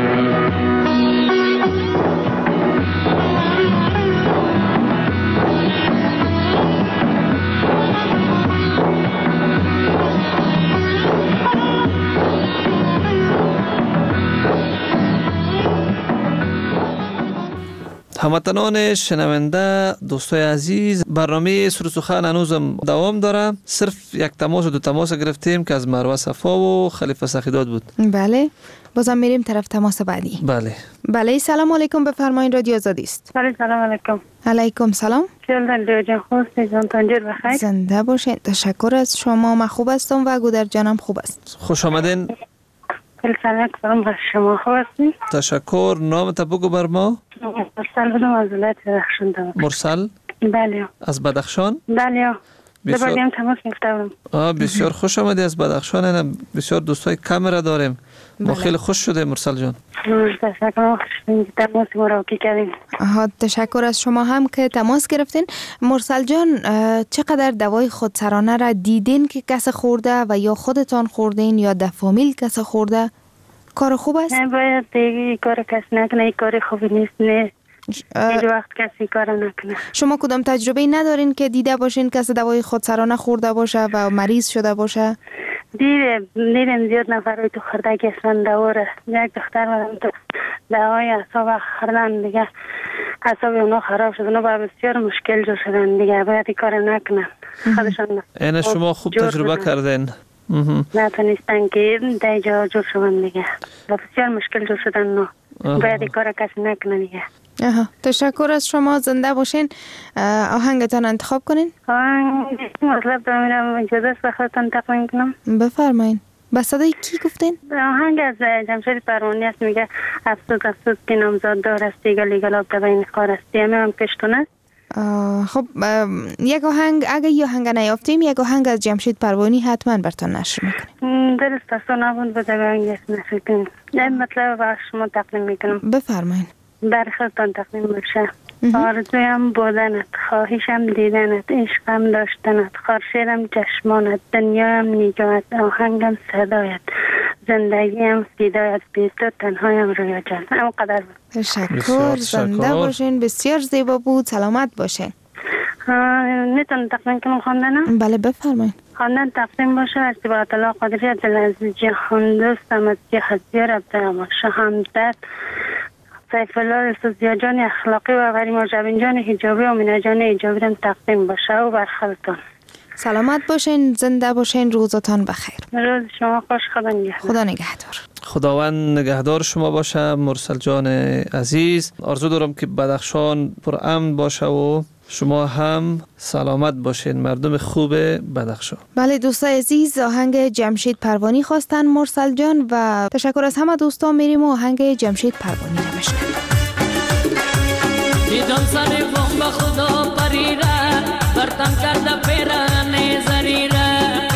هموطنان شنونده، دوستای عزیز، برنامه سر و سخن هنوزم دوام داره. صرف یک تماس و دو تماس گرفتیم که از مروه صفا و خلیفه سخیداد بود.
بله، بازم میریم طرف تماس بعدی.
بله
بله، سلام علیکم، بفرمایید، رادیو آزادی است.
بله سلام علیکم.
علیکم سلام.
چلدن دیو جان خوستی جان تنجر بخیر.
زنده باشین. تشکر از شما، من خوب هستم و گودر جانم خوب است.
خوش آمدین.
کل سلام کنم به شما، خوب هستین؟
تشکر. نام تا بگو بر ما.
مرسل بودم از ولایت بدخشان.
مرسل؟
بله.
از بدخشان؟
بله.
بسیار...
دبردیم تماس گرفتم.
آه بسیار خوش آمدی از بدخشان. اینا بسیار دوستای کامرا داریم. ما خیلی خوش شده مرسل جان.
تشکر، تماس مراقبی کردین.
آها، تشکر از شما هم که تماس گرفتین. مرسل جان، چقدر دوای خودسرانه را دیدین که کس خورده و یا خودتان خوردین یا در فامیل کس خورده؟ کار خوب است؟
نه، باید دیگه کار کس نکنه، این کار خوبی نیست. نه هیچ وقت کسی کار نکنه.
شما کدام تجربه ندارین که دیده باشین کس دوای خودسرانه خورده باشه و مریض شده باشه؟
دیدم دیدم زیاد نفرای تو خوردگی اصلا دواره. یک دختر بودم تو دوای اعصاب خوردن دیگه، اعصاب اونا خراب شد، اونا با بسیار مشکل جو شدن دیگه، باید این کار نکنن خودشان.
این شما خوب تجربه کردین.
نتونستن که در جا جور شدن دیگه، با بسیار مشکل جو شدن. نو باید این کار کسی نکنه دیگه.
آها، تشکر از شما، زنده باشین. آهنگتان انتخاب کنین.
آهنگ مطلب دارم، اجازه است بخواهتان تقدیم کنم؟
بفرمایین. به صدای کی گفتین؟
آهنگ از جمشید پروانی است، میگه افسوس افسوس که نامزاد دار است، دیگه لیگلاب در بین خار است. همه هم کشتون است.
خب یک آهنگ، اگه یه آهنگ نیافتیم، یک آهنگ از جمشید پروانی حتما براتون نشر میکنیم.
درست است، نبود به آهنگ نشر کنیم. نه مطلب با شما تقدیم میکنم.
بفرمایین.
برخواستان تقدیم بشه. آرزویم بودنت، خواهشم دیدنت، عشقم داشتنت، خورشیدم چشمانت، دنیایم نجات، آهنگم صدایت، زندگیم فدایت، بی تو تنهایم رویا جان. همونقدر بود.
تشکر، زنده باشین، بسیار زیبا بود، سلامت باشین.
میتونم تقدیم کنم خواندنم؟
بله بفرمایید.
خواندن تقدیم باشه از سبات الله قادری عبدالعزیز جهان دوست امتی حضیر عبدالعما شهمدت سیف الله رسوزیا جان اخلاقی و غریما جبین جان حجابی و مینا جان ایجابی رم تقدیم باشه و برخلتان.
سلامت باشین، زنده باشین، روزتان بخیر.
روز شما خوش، خدا نگهدار.
خدا نگهدار.
خداوند نگهدار شما باشه مرسل جان عزیز. آرزو دارم که بدخشان پر امن باشه و شما هم سلامت باشین، مردم خوب بدخشان.
بله دوستای عزیز، آهنگ جمشید پروانی خواستن مرسل جان و تشکر از همه دوستان. میریم و آهنگ جمشید پروانی رو بشنویم.
دیدم سر بم به خدا پریره، برتن کرده پیرانه زریره،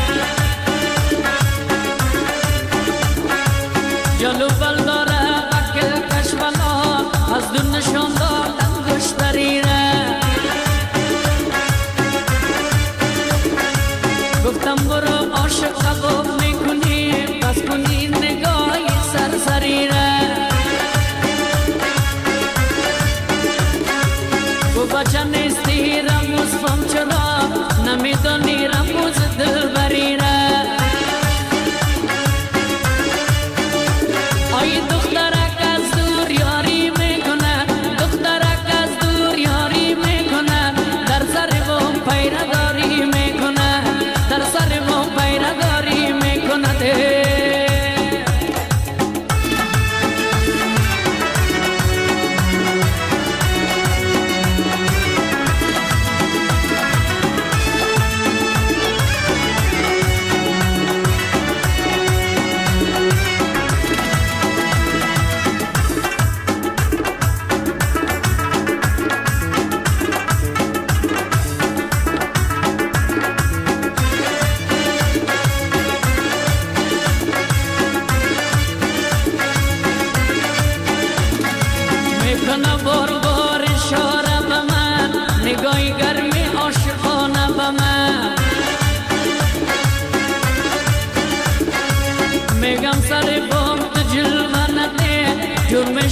جلو بل داره اکل کشملا، از دون نشان دادن گشتریره. گفتم برو عاشق قبول میکنی، بس کنی نگاهی سرسریره. و بچه نیستی رموز فهم چرا، نمیدانی رموز دل بریره. آی دخترک از دور یاری میکنه، دخترک از دور یاری میکنه، در سر بوم پیرداری میکنه، در سر بوم پیرداری میکنه.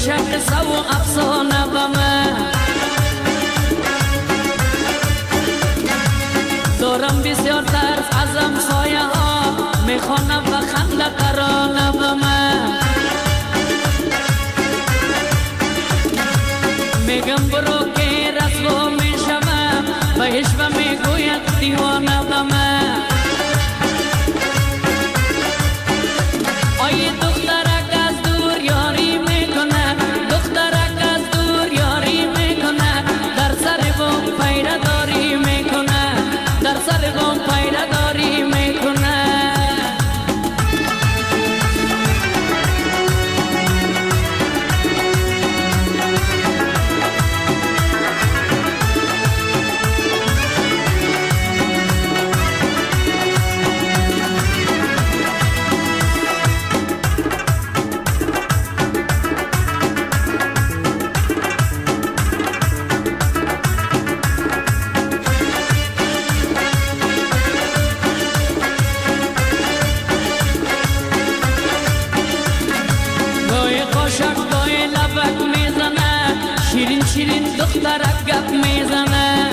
همیشه قصه و افسانه به من دارم بسیار ترس از همسایه ها میخوانم و خنده ترانه به من میگم برو که رسوا میشم بهش و میگوید دیوانه به من آی دخترک از دور یاری میکنه دخترک از دور یاری میکنه در سر بوم پیره داری میکنه در سر بوم پیره داری میکنه شیرین دخترک گپ میزنه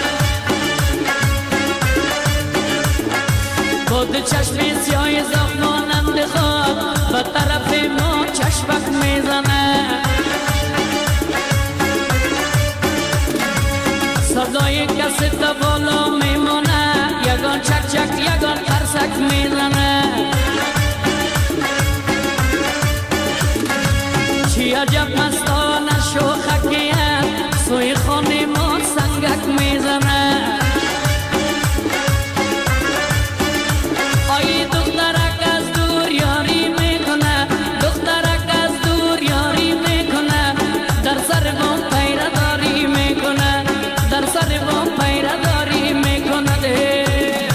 خود چشم سیاه زخمانند خواب به طرف ما چشمک میزنه صدای کسی تا بالا میمونه یگان چک چک یگان ترسک میزنه چی عجب مستانه شوخکیه سوی خانه ما سنگک میزنه آی دخترک از دور یاری میکنه دخترک از دور یاری میکنه در سر بام پیره داری میکنه در سر بام پیره داری میکنه ده.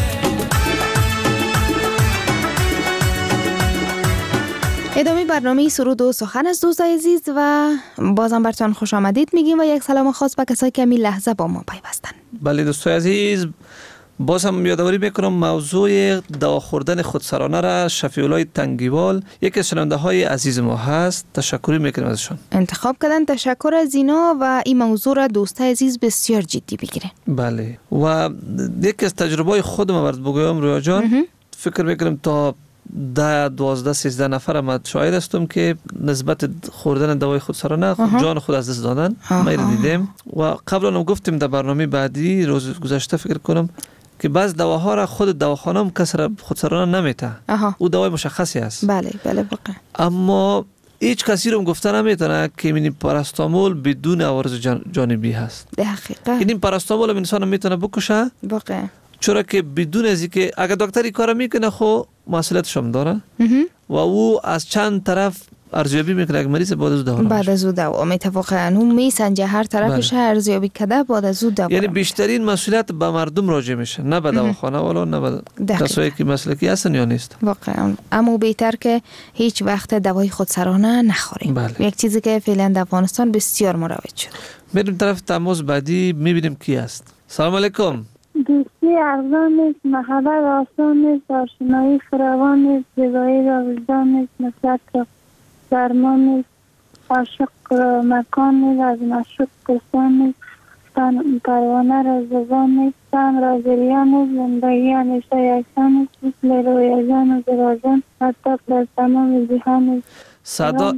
ادامه برنامه سرود و سخن از دوستای عزیز و بازم برتان خوش آمدید میگیم و یک سلام خاص به کسایی که همین لحظه با ما پیوستن.
بله دوستای عزیز، باز هم یادآوری میکنم موضوع دوا خوردن خودسرانه را شفیع الله تنگیوال یکی از شنونده های عزیز ما هست. تشکری میکنیم ازشون.
انتخاب کردن. تشکر از اینا و این موضوع را دوستای عزیز بسیار جدی بگیرن.
بله و یکی از تجربه خودم برات بگویم رویا جان، فکر میکنم تا ده دوازده سیزده نفر من شاهد هستم که نسبت خوردن دوای خودسرانه جان خود از دست دادن. ما رو دیدیم و قبلا هم گفتیم در برنامه بعدی روز گذشته فکر کنم که بعض دواها را خود دواخانه هم کس را خودسرانه نمیته. او دوای مشخصی است.
بله بله واقعا.
اما هیچ کسی رو گفته نمیتونه که این پاراستامول بدون عوارض جان جانبی هست.
به حقیقت
این پاراستامول انسان میتونه بکشه
واقعا،
چرا که بدون از اینکه اگر دکتری کار میکنه خو مسئولیتش هم داره و او از چند طرف ارزیابی میکنه که مریض بعد از دوا
بعد از دوا میتواقعا اون میسنجه هر طرفش ارزیابی کرده بعد از دوا،
یعنی بیشترین مسئولیت به مردم راجع میشه، نه به دواخانه ولا نه به کسایی که مسلکی هستن یا نیست.
واقعا اما بهتر که هیچ وقت دوای خودسرانه نخوریم.
بله.
یک چیزی که فعلا در افغانستان بسیار مروج شده.
میریم طرف تماس بعدی میبینیم کی است. سلام علیکم.
دوستی ارزان نیست، محبت آسان نیست، آشنایی فراوان نیست، زیبایی را وجدان نیست، نصرت را درمان نیست، عاشق را مکان نیست، از معشوق گستان نیست، پروانه را زبان نیست، تن را جریان نیست، زندگی همیشه یکسان نیست، مثل رویزان و درازان حتی در تمام جهان نیست.
صدا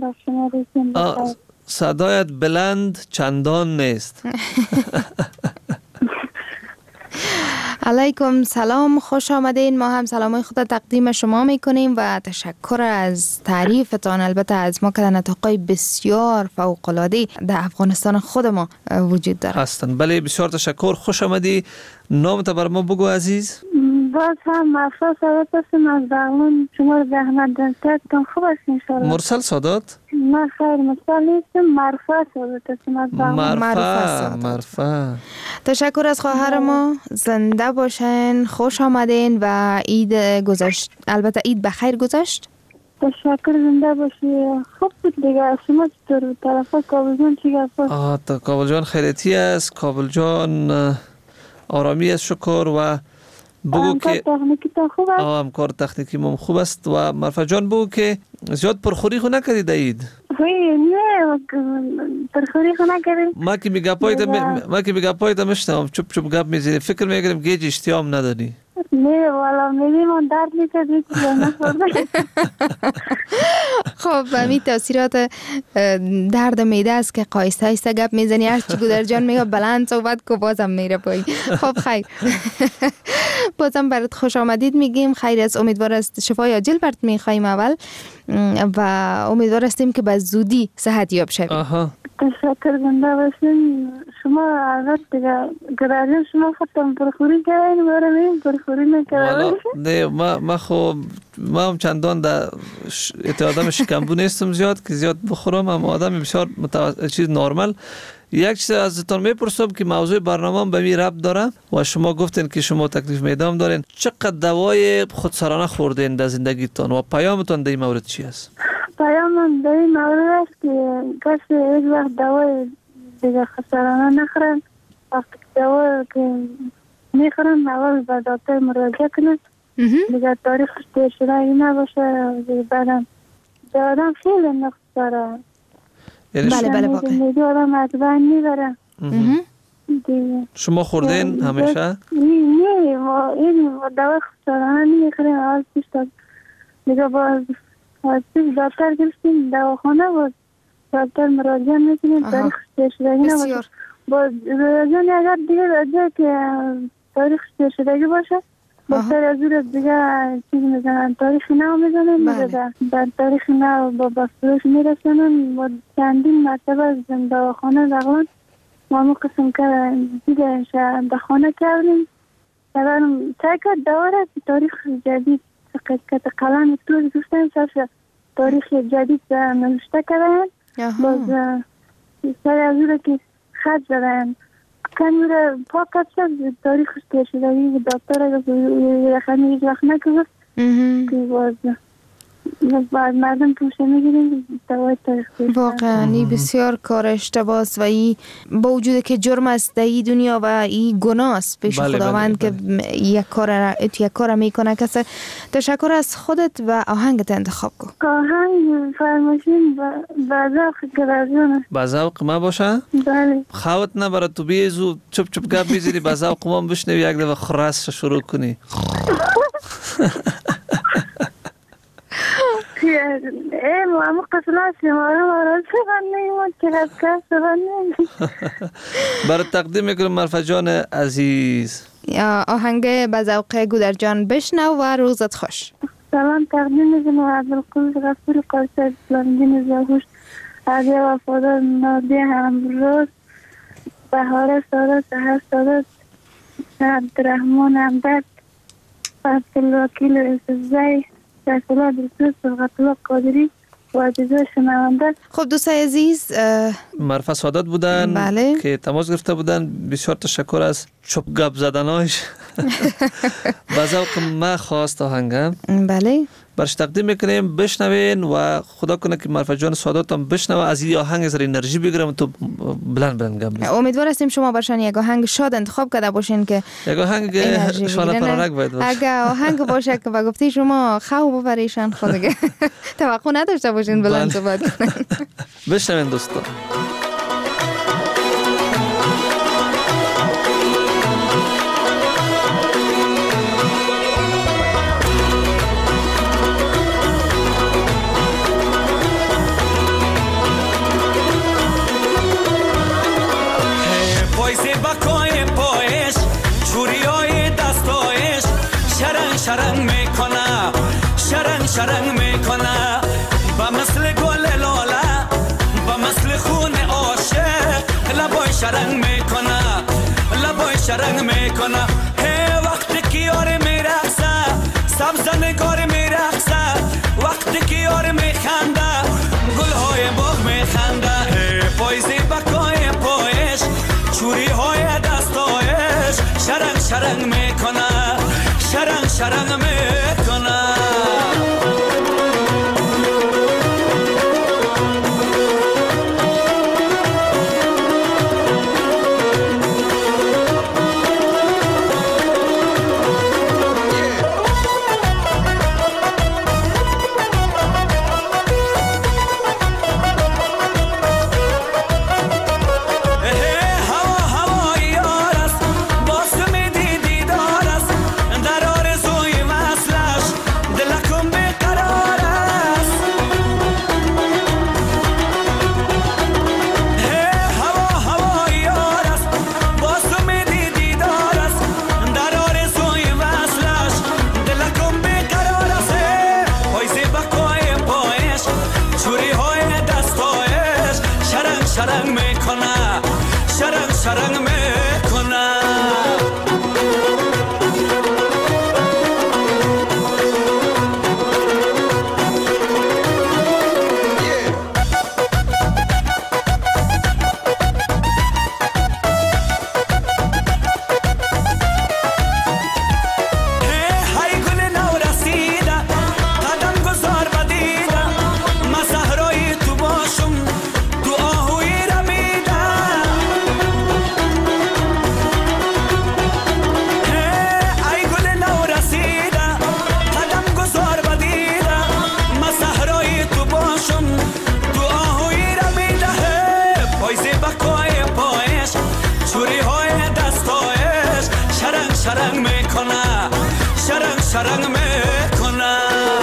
صدایت بلند چندان نیست.
علیکم سلام، خوش آمدین. ما هم سلامای خود تقدیم شما میکنیم و تشکر از تعریفتان. البته از ما که نطقای بسیار فوق‌العاده در افغانستان خود ما وجود داره
هستن. بله بسیار تشکر، خوش آمدی. نام تا بر ما بگو عزیز.
باز هم مرسل سادات هستم از بغلان. شما رو زحمت دستتون خوب است انشاءالله.
مرسل سادات؟
نه خیر مرسل نیستم، مرفع سادات هستم از بغلان.
مرفع مرفع.
تشکر از خواهر ما، زنده باشن، خوش آمدین و عید گذشت، البته عید بخیر گذشت.
تشکر، زنده باشی. خوب بود دیگه. شما چطور طرف کابل جان چی گفت؟
آه تا کابل جان خیلیتی است، کابل جان آرامی است شکر و بگو که
تکنیکی تا خوب است.
آه همکار تکنیکی مم خوب است و مرفع جان بگو که زیاد پرخوری خو نکردید عید.
نه پرخوری خونه کردیم.
ما که میگه پایت ما که میگه پایت مشتم چوب چوب گپ میزنی فکر میگیرم گیج اشتیام نداری.
نه والا میگیم من درد میکنه دیگه نخورده.
خب همین تاثیرات درد معده است که قایسته ایسته گپ میزنی هر چی گودر جان میگه بلند صحبت کو بازم میره پایین. خب خیر بازم برات خوش آمدید میگیم. خیر از امیدوار است شفای عاجل برات میخوایم اول و امیدوار هستیم که به زودی صحت یاب شوی.
آها
تشکر گنده باشین. شما البته دیگه گرایان شما خودتون پرخوری کردین برای من پرخوری نکردین.
نه ما ما خب ما هم چندان در اتحادم شکمبو نیستم زیاد که زیاد بخورم، اما آدم بسیار متوسط چیز نرمال. یک چیز ازتون میپرسم که موضوع برنامه به می ربط داره و شما گفتین که شما تکلیف معده هم دارین، چقدر دوای خودسرانه خوردین در زندگیتون و پیامتون در این مورد چی است؟
پیامم در این مورد است که کسی یک وقت دوای دیگه خودسرانه نخورن. وقتی دوای که میخورن اول به دکتر مراجعه کنن دیگه تاریخش دیر شده این نباشه بعدم به آدم خیلی نقص داره.
بله بله واقعا
میگه آدم اتباع میبره.
شما خوردین همیشه؟
نه نه ما این دوای خودسرانه نمیخوریم. اول پیش دیگه باز از پیش دکتر گرفتیم دواخانه باز دکتر مراجعه میکنیم تاریخش دیر شده این نباشه. باز مراجعه اگر دیگه راجعه که تاریخش دیر شدگی باشه دکتر از اون دیگه چیز میزنن تاریخ نو میزنن میزنن در تاریخ نو با بسترش میرسنن و چندین مرتبه از دواخانه دقلان ما مو قسم که دیگه دخانه کردیم اگر چاکر دواره تاریخ جدید که قلم توی دوستان سرش تاریخ جدید نوشته کردن باز سر از اون که خط زدن کمیره پاکت شد تاریخش که شدگی دکتر اگر یخمی هیچ وقت نکرد که باز بعد مردم پوشه میگیریم دوای تاریخ
واقعا این بسیار کار اشتباس و این با وجود که جرم است در این دنیا و این گناه است پیش
بله
خداوند
بله
که بله. یک کار یک کار میکنه کسی. تشکر از خودت و آهنگت انتخاب کن.
آهنگ فرماشین با ذوق گرازیونه
با ذوق ما باشه؟
بله
خواهد نبره تو بیزو چپ چپ گپ میزنی با ذوق ما بشنوی یک دفعه خراس شروع کنی.
ايه ما قصلاش ما ما سبني ما كذا سبني
برای تقدیم میکنم مرفه جان عزیز
آهنگ به ذوق گودر جان بشنو و روزت خوش.
سلام تقدیم میکنم عبدالقدوس غفور قاسد اسلامدین زاهوش علی وفادار نادی همروز بهار سادات سحر سادات عبدالرحمن همدرد عبدالوکیل اسزای سلام دوست صحبت الله قادری و عزیزای شنونده.
خب دوستای عزیز
مرفه سادات بودن
بله.
که تماس گرفته بودن. بسیار تشکر از چوب گپ زدناش. با ذوق ما خواست آهنگم
بله
برش تقدیم میکنیم بشنوین و خدا کنه که مرفه جان سادات هم بشنوه از این آهنگ از انرژی بگیرم تو بلند بلند گپ بزن.
امیدوار هستیم شما برشان یک آهنگ شاد انتخاب کرده باشین که
یک آهنگ شانه پرانک باید باشه.
اگه آهنگ باشه که با گفتی شما خو ببریشان خود دیگه توقع نداشته باشین بلند صحبت کنن.
بشنوین دوستان.
شرنگ میکنه شرنگ شرنگ میکنه با مثل گل لاله با مثل خون عاشق لبای شرنگ میکنه لبای شرنگ میکنه هی وقتی که یار میرقصه سبز نگار میرقصه وقتی که یار میخنده گلهای باغ میخنده هی پایزی بکای پایش چوری های دستایش شرنگ شرنگ میکنه شرنگ شرنگ میکنه. شرنگ میکنه شرنگ شرنگ میکنه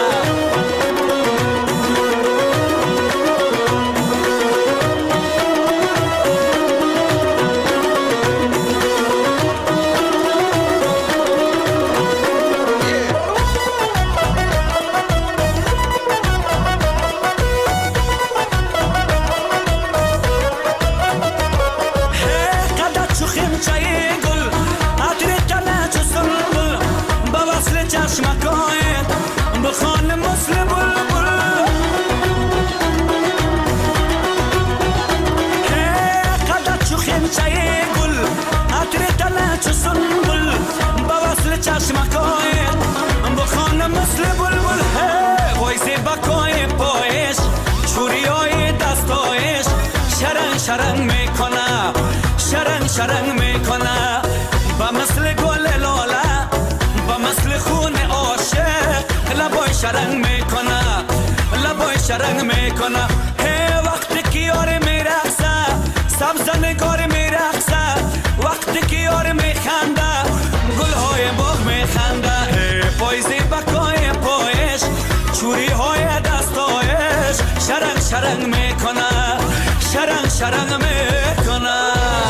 شرنگ میکنه شرنگ شرنگ میکنه با مثل گل لاله با مثل خون عاشق لبای شرنگ میکنه لبای شرنگ میکنه هی وقتی که یار میرقصه سبز نگار میرقصه وقتی که یار میخنده گلهای باغ میخنده هی پایزی بکای پایش چوری های دستایش شرنگ شرنگ میکنه شرنگ شرنگ میکنه.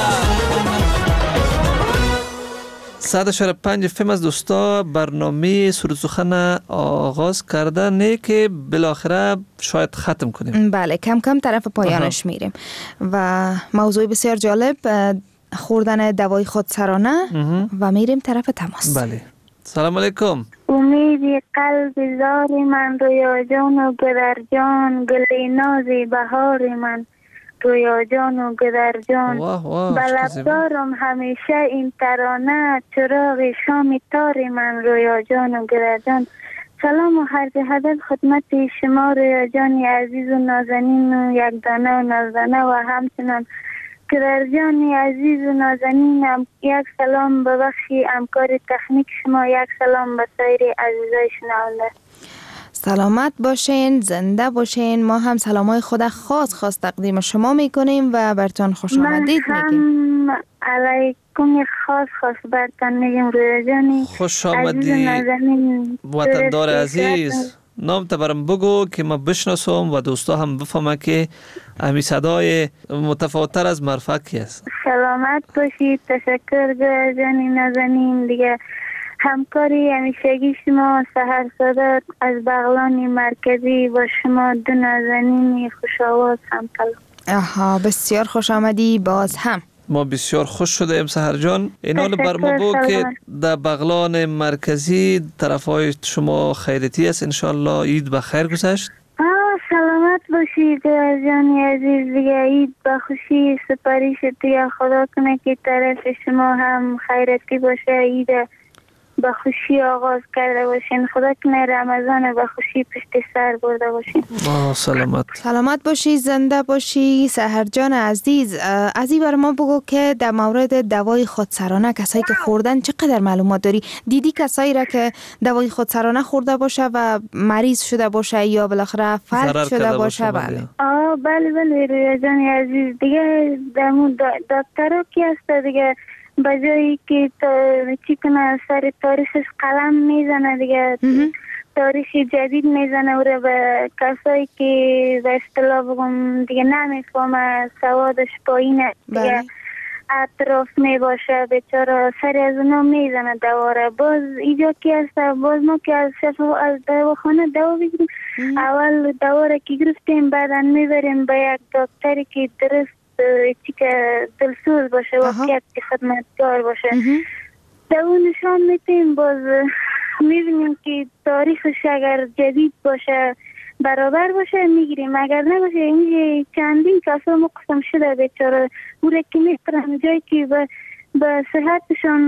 صد و چهل و پنج فیلم از دوستا برنامه سرود سخن آغاز کرده نه که بالاخره شاید ختم کنیم.
بله کم کم طرف پایانش آها. میریم و موضوع بسیار جالب خوردن دوای خودسرانه و میریم طرف تماس.
بله سلام علیکم.
امید قلب زار من رویا جان و گدر جان گل ناز بهار من رویا جان و گدر جان بلب دارم همیشه این ترانه چراغ شام تار من رویا جان و گدر جان. سلام و هر جهت خدمت شما رویا جانی عزیز و نازنین و یک دانه و نازنه و همچنان گدر جانی عزیز و نازنینم. یک سلام به بخش همکار تکنیک شما، یک سلام به سایر عزیزای شنونده.
سلامت باشین، زنده باشین. ما هم سلامای خود خاص خاص تقدیم شما میکنیم و برتون خوش آمدید میگیم.
من هم علیکم خاص خاص برتون میگیم رویا جانی.
خوش آمدی وطندار عزیز. نام تا برام بگو که ما بشناسم و دوستا هم بفهمه که امی صدای متفاوت‌تر از مرفق کی است.
سلامت باشید. تشکر جانی نازنین. دیگه همکاری همیشگی شما سحر سادات از بغلان مرکزی و شما دو نازنین خوش آواز هم سلام.
آها بسیار خوش آمدی باز هم.
ما بسیار خوش شده ام سحر جان. این حال بر ما بگو که در بغلان مرکزی طرفای شما خیرتی است انشالله. عید بخیر گذشت.
سلامت باشید جانی عزیز. دیگه عید بخوشی سپاریش دیگه خدا کنه که طرف شما هم خیرتی باشه. عید با خوشی آغاز کرده باشین. خدا کنه رمضان با خوشی پشت سر برده باشین.
سلامت
سلامت باشی، زنده باشی سحر جان عزیز. از این بر ما بگو که در مورد دوای خودسرانه کسایی که خوردن چقدر معلومات داری؟ دیدی کسایی را که دوای خودسرانه خورده باشه و مریض شده باشه یا بالاخره فلج شده باشه؟ بله
آه بله بله رویا جان عزیز. دیگه دمون دکترها کی هسته دیگه به جایی که چی کنه سر تاریخش قلم میزنه دیگه تاریخ جدید میزنه و رو به کسایی که به اصطلاح بگم دیگه نمیفهمه سوادش پایینه دیگه اطراف میباشه بیچاره سر از اونا میزنه دواره. باز اینجا که هست باز ما که از شفا از دواخانه دوا بگیریم اول دواره که گرفتیم بعدا میبریم به یک دکتری که درست چی که دلسوز باشه واقعیت که خدمتگار باشه دو نشان میتیم. باز میبینیم که تاریخش اگر جدید باشه برابر باشه میگیریم، اگر نباشه اینجا چندین کسا مقسم شده بیچاره اوره که میترن جایی که به, به صحتشان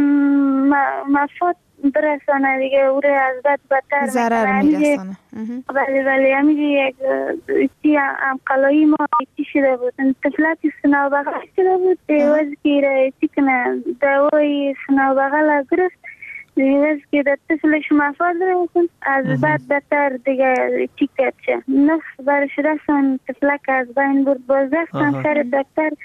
مفاد برسانه دیگه اوره از بد بدتر
ضرر میرسانه.
ولی ولی همیشه یک چی هم قلایی ما چی شده بود طفلتی سنا بغل شده بود دیوز که چی کنه دوای سنا بغل گرفت دیوز که در طفلش مفاد رسون از بد بدتر دیگه چی کرد چه نفس برش رسون طفلک از بین بود باز رفتن سر دکتر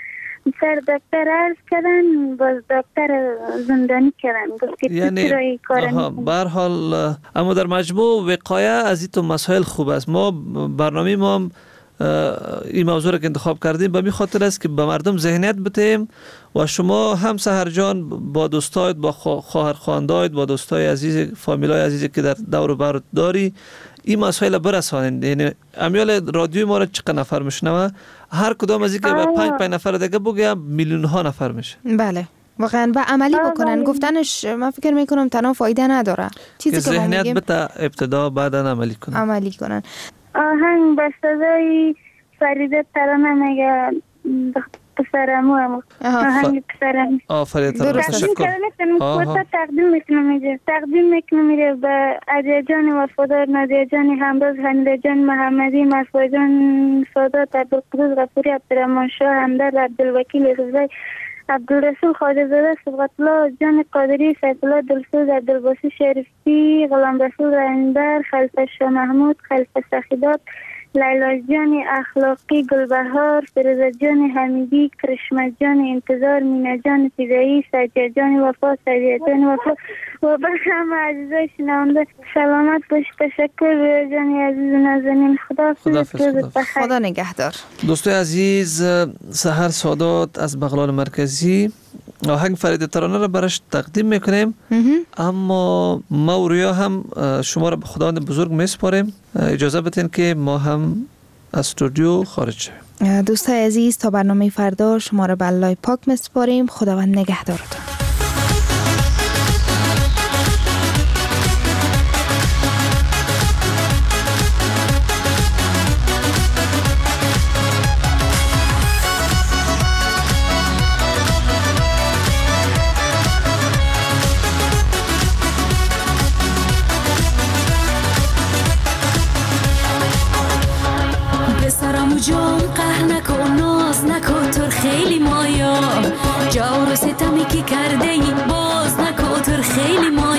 سر دکتر عرض کردن، باز دکتر زندانی کردن، گفت که
یعنی
چرا این کار
به هر حال اما در مجموع وقایه از این تو مسائل خوب است. ما برنامه ما هم این موضوع را که انتخاب کردیم به می خاطر است که به مردم ذهنیت بدیم و شما هم سحر جان با دوستایت، با خواهر خواندایت، با دوستای عزیز، فامیلای عزیزی که در دور و برت داری این مسائل برسانید. یعنی امیال رادیوی ما را چقدر نفر میشنوه، هر کدام از این که به پنج پنج نفر دیگه بگه میلیون ها نفر میشه.
بله واقعا و عملی بکنن. گفتنش من فکر میکنم تنها فایده نداره، چیزی که
ذهنیت بتا ابتدا بعدا عملی کنن
عملی کنن.
آهنگ به صدای فریده ترانه میگه پسرمو هم آهنگ پسرم
آفرین ترانه تشکر
آها تقدیم میکنم میگه تقدیم میکنم میره به عزیز جان وفادار، نادیه جان همراز، حمیده جان محمدی، مصطفی جان سادات، عبدالقدوس غفوری، عبدالرحمن شاه، همدرد، عبدالوکیل رضایی، عبدالرسول خواجه زاده، صبغت الله جان قادری، سیف الله دلسوز، عبدالباسی شریفی، غلام رسول رنبر، خلیفه شاه محمود، خلیفه سخیدات، لیلا جان اخلاقی، گلبهار، فیروزه جان حمیدی، کرشمه جان انتظار، مینا جان فیدایی، سجیه جان وفا، سجیه جان وفا و بر همه عزیزای شنونده سلامت باش. تشکر جان عزیز نازنین. خدا
خدا نگهدار.
دوستای عزیز، سحر سادات از بغلان مرکزی آهنگ فرید ترانه را برش تقدیم میکنیم، اما ما و رویا هم شما را به خداوند بزرگ میسپاریم. اجازه بدین که ما هم از استودیو خارج شویم.
دوستای عزیز تا برنامه فردا شما را به الله پاک میسپاریم. خداوند نگهدارتون.
جان قهر نکن، ناز نکن، تو خیلی مایا جور و ستمی که کرده ای باز نکن، تو خیلی مایا.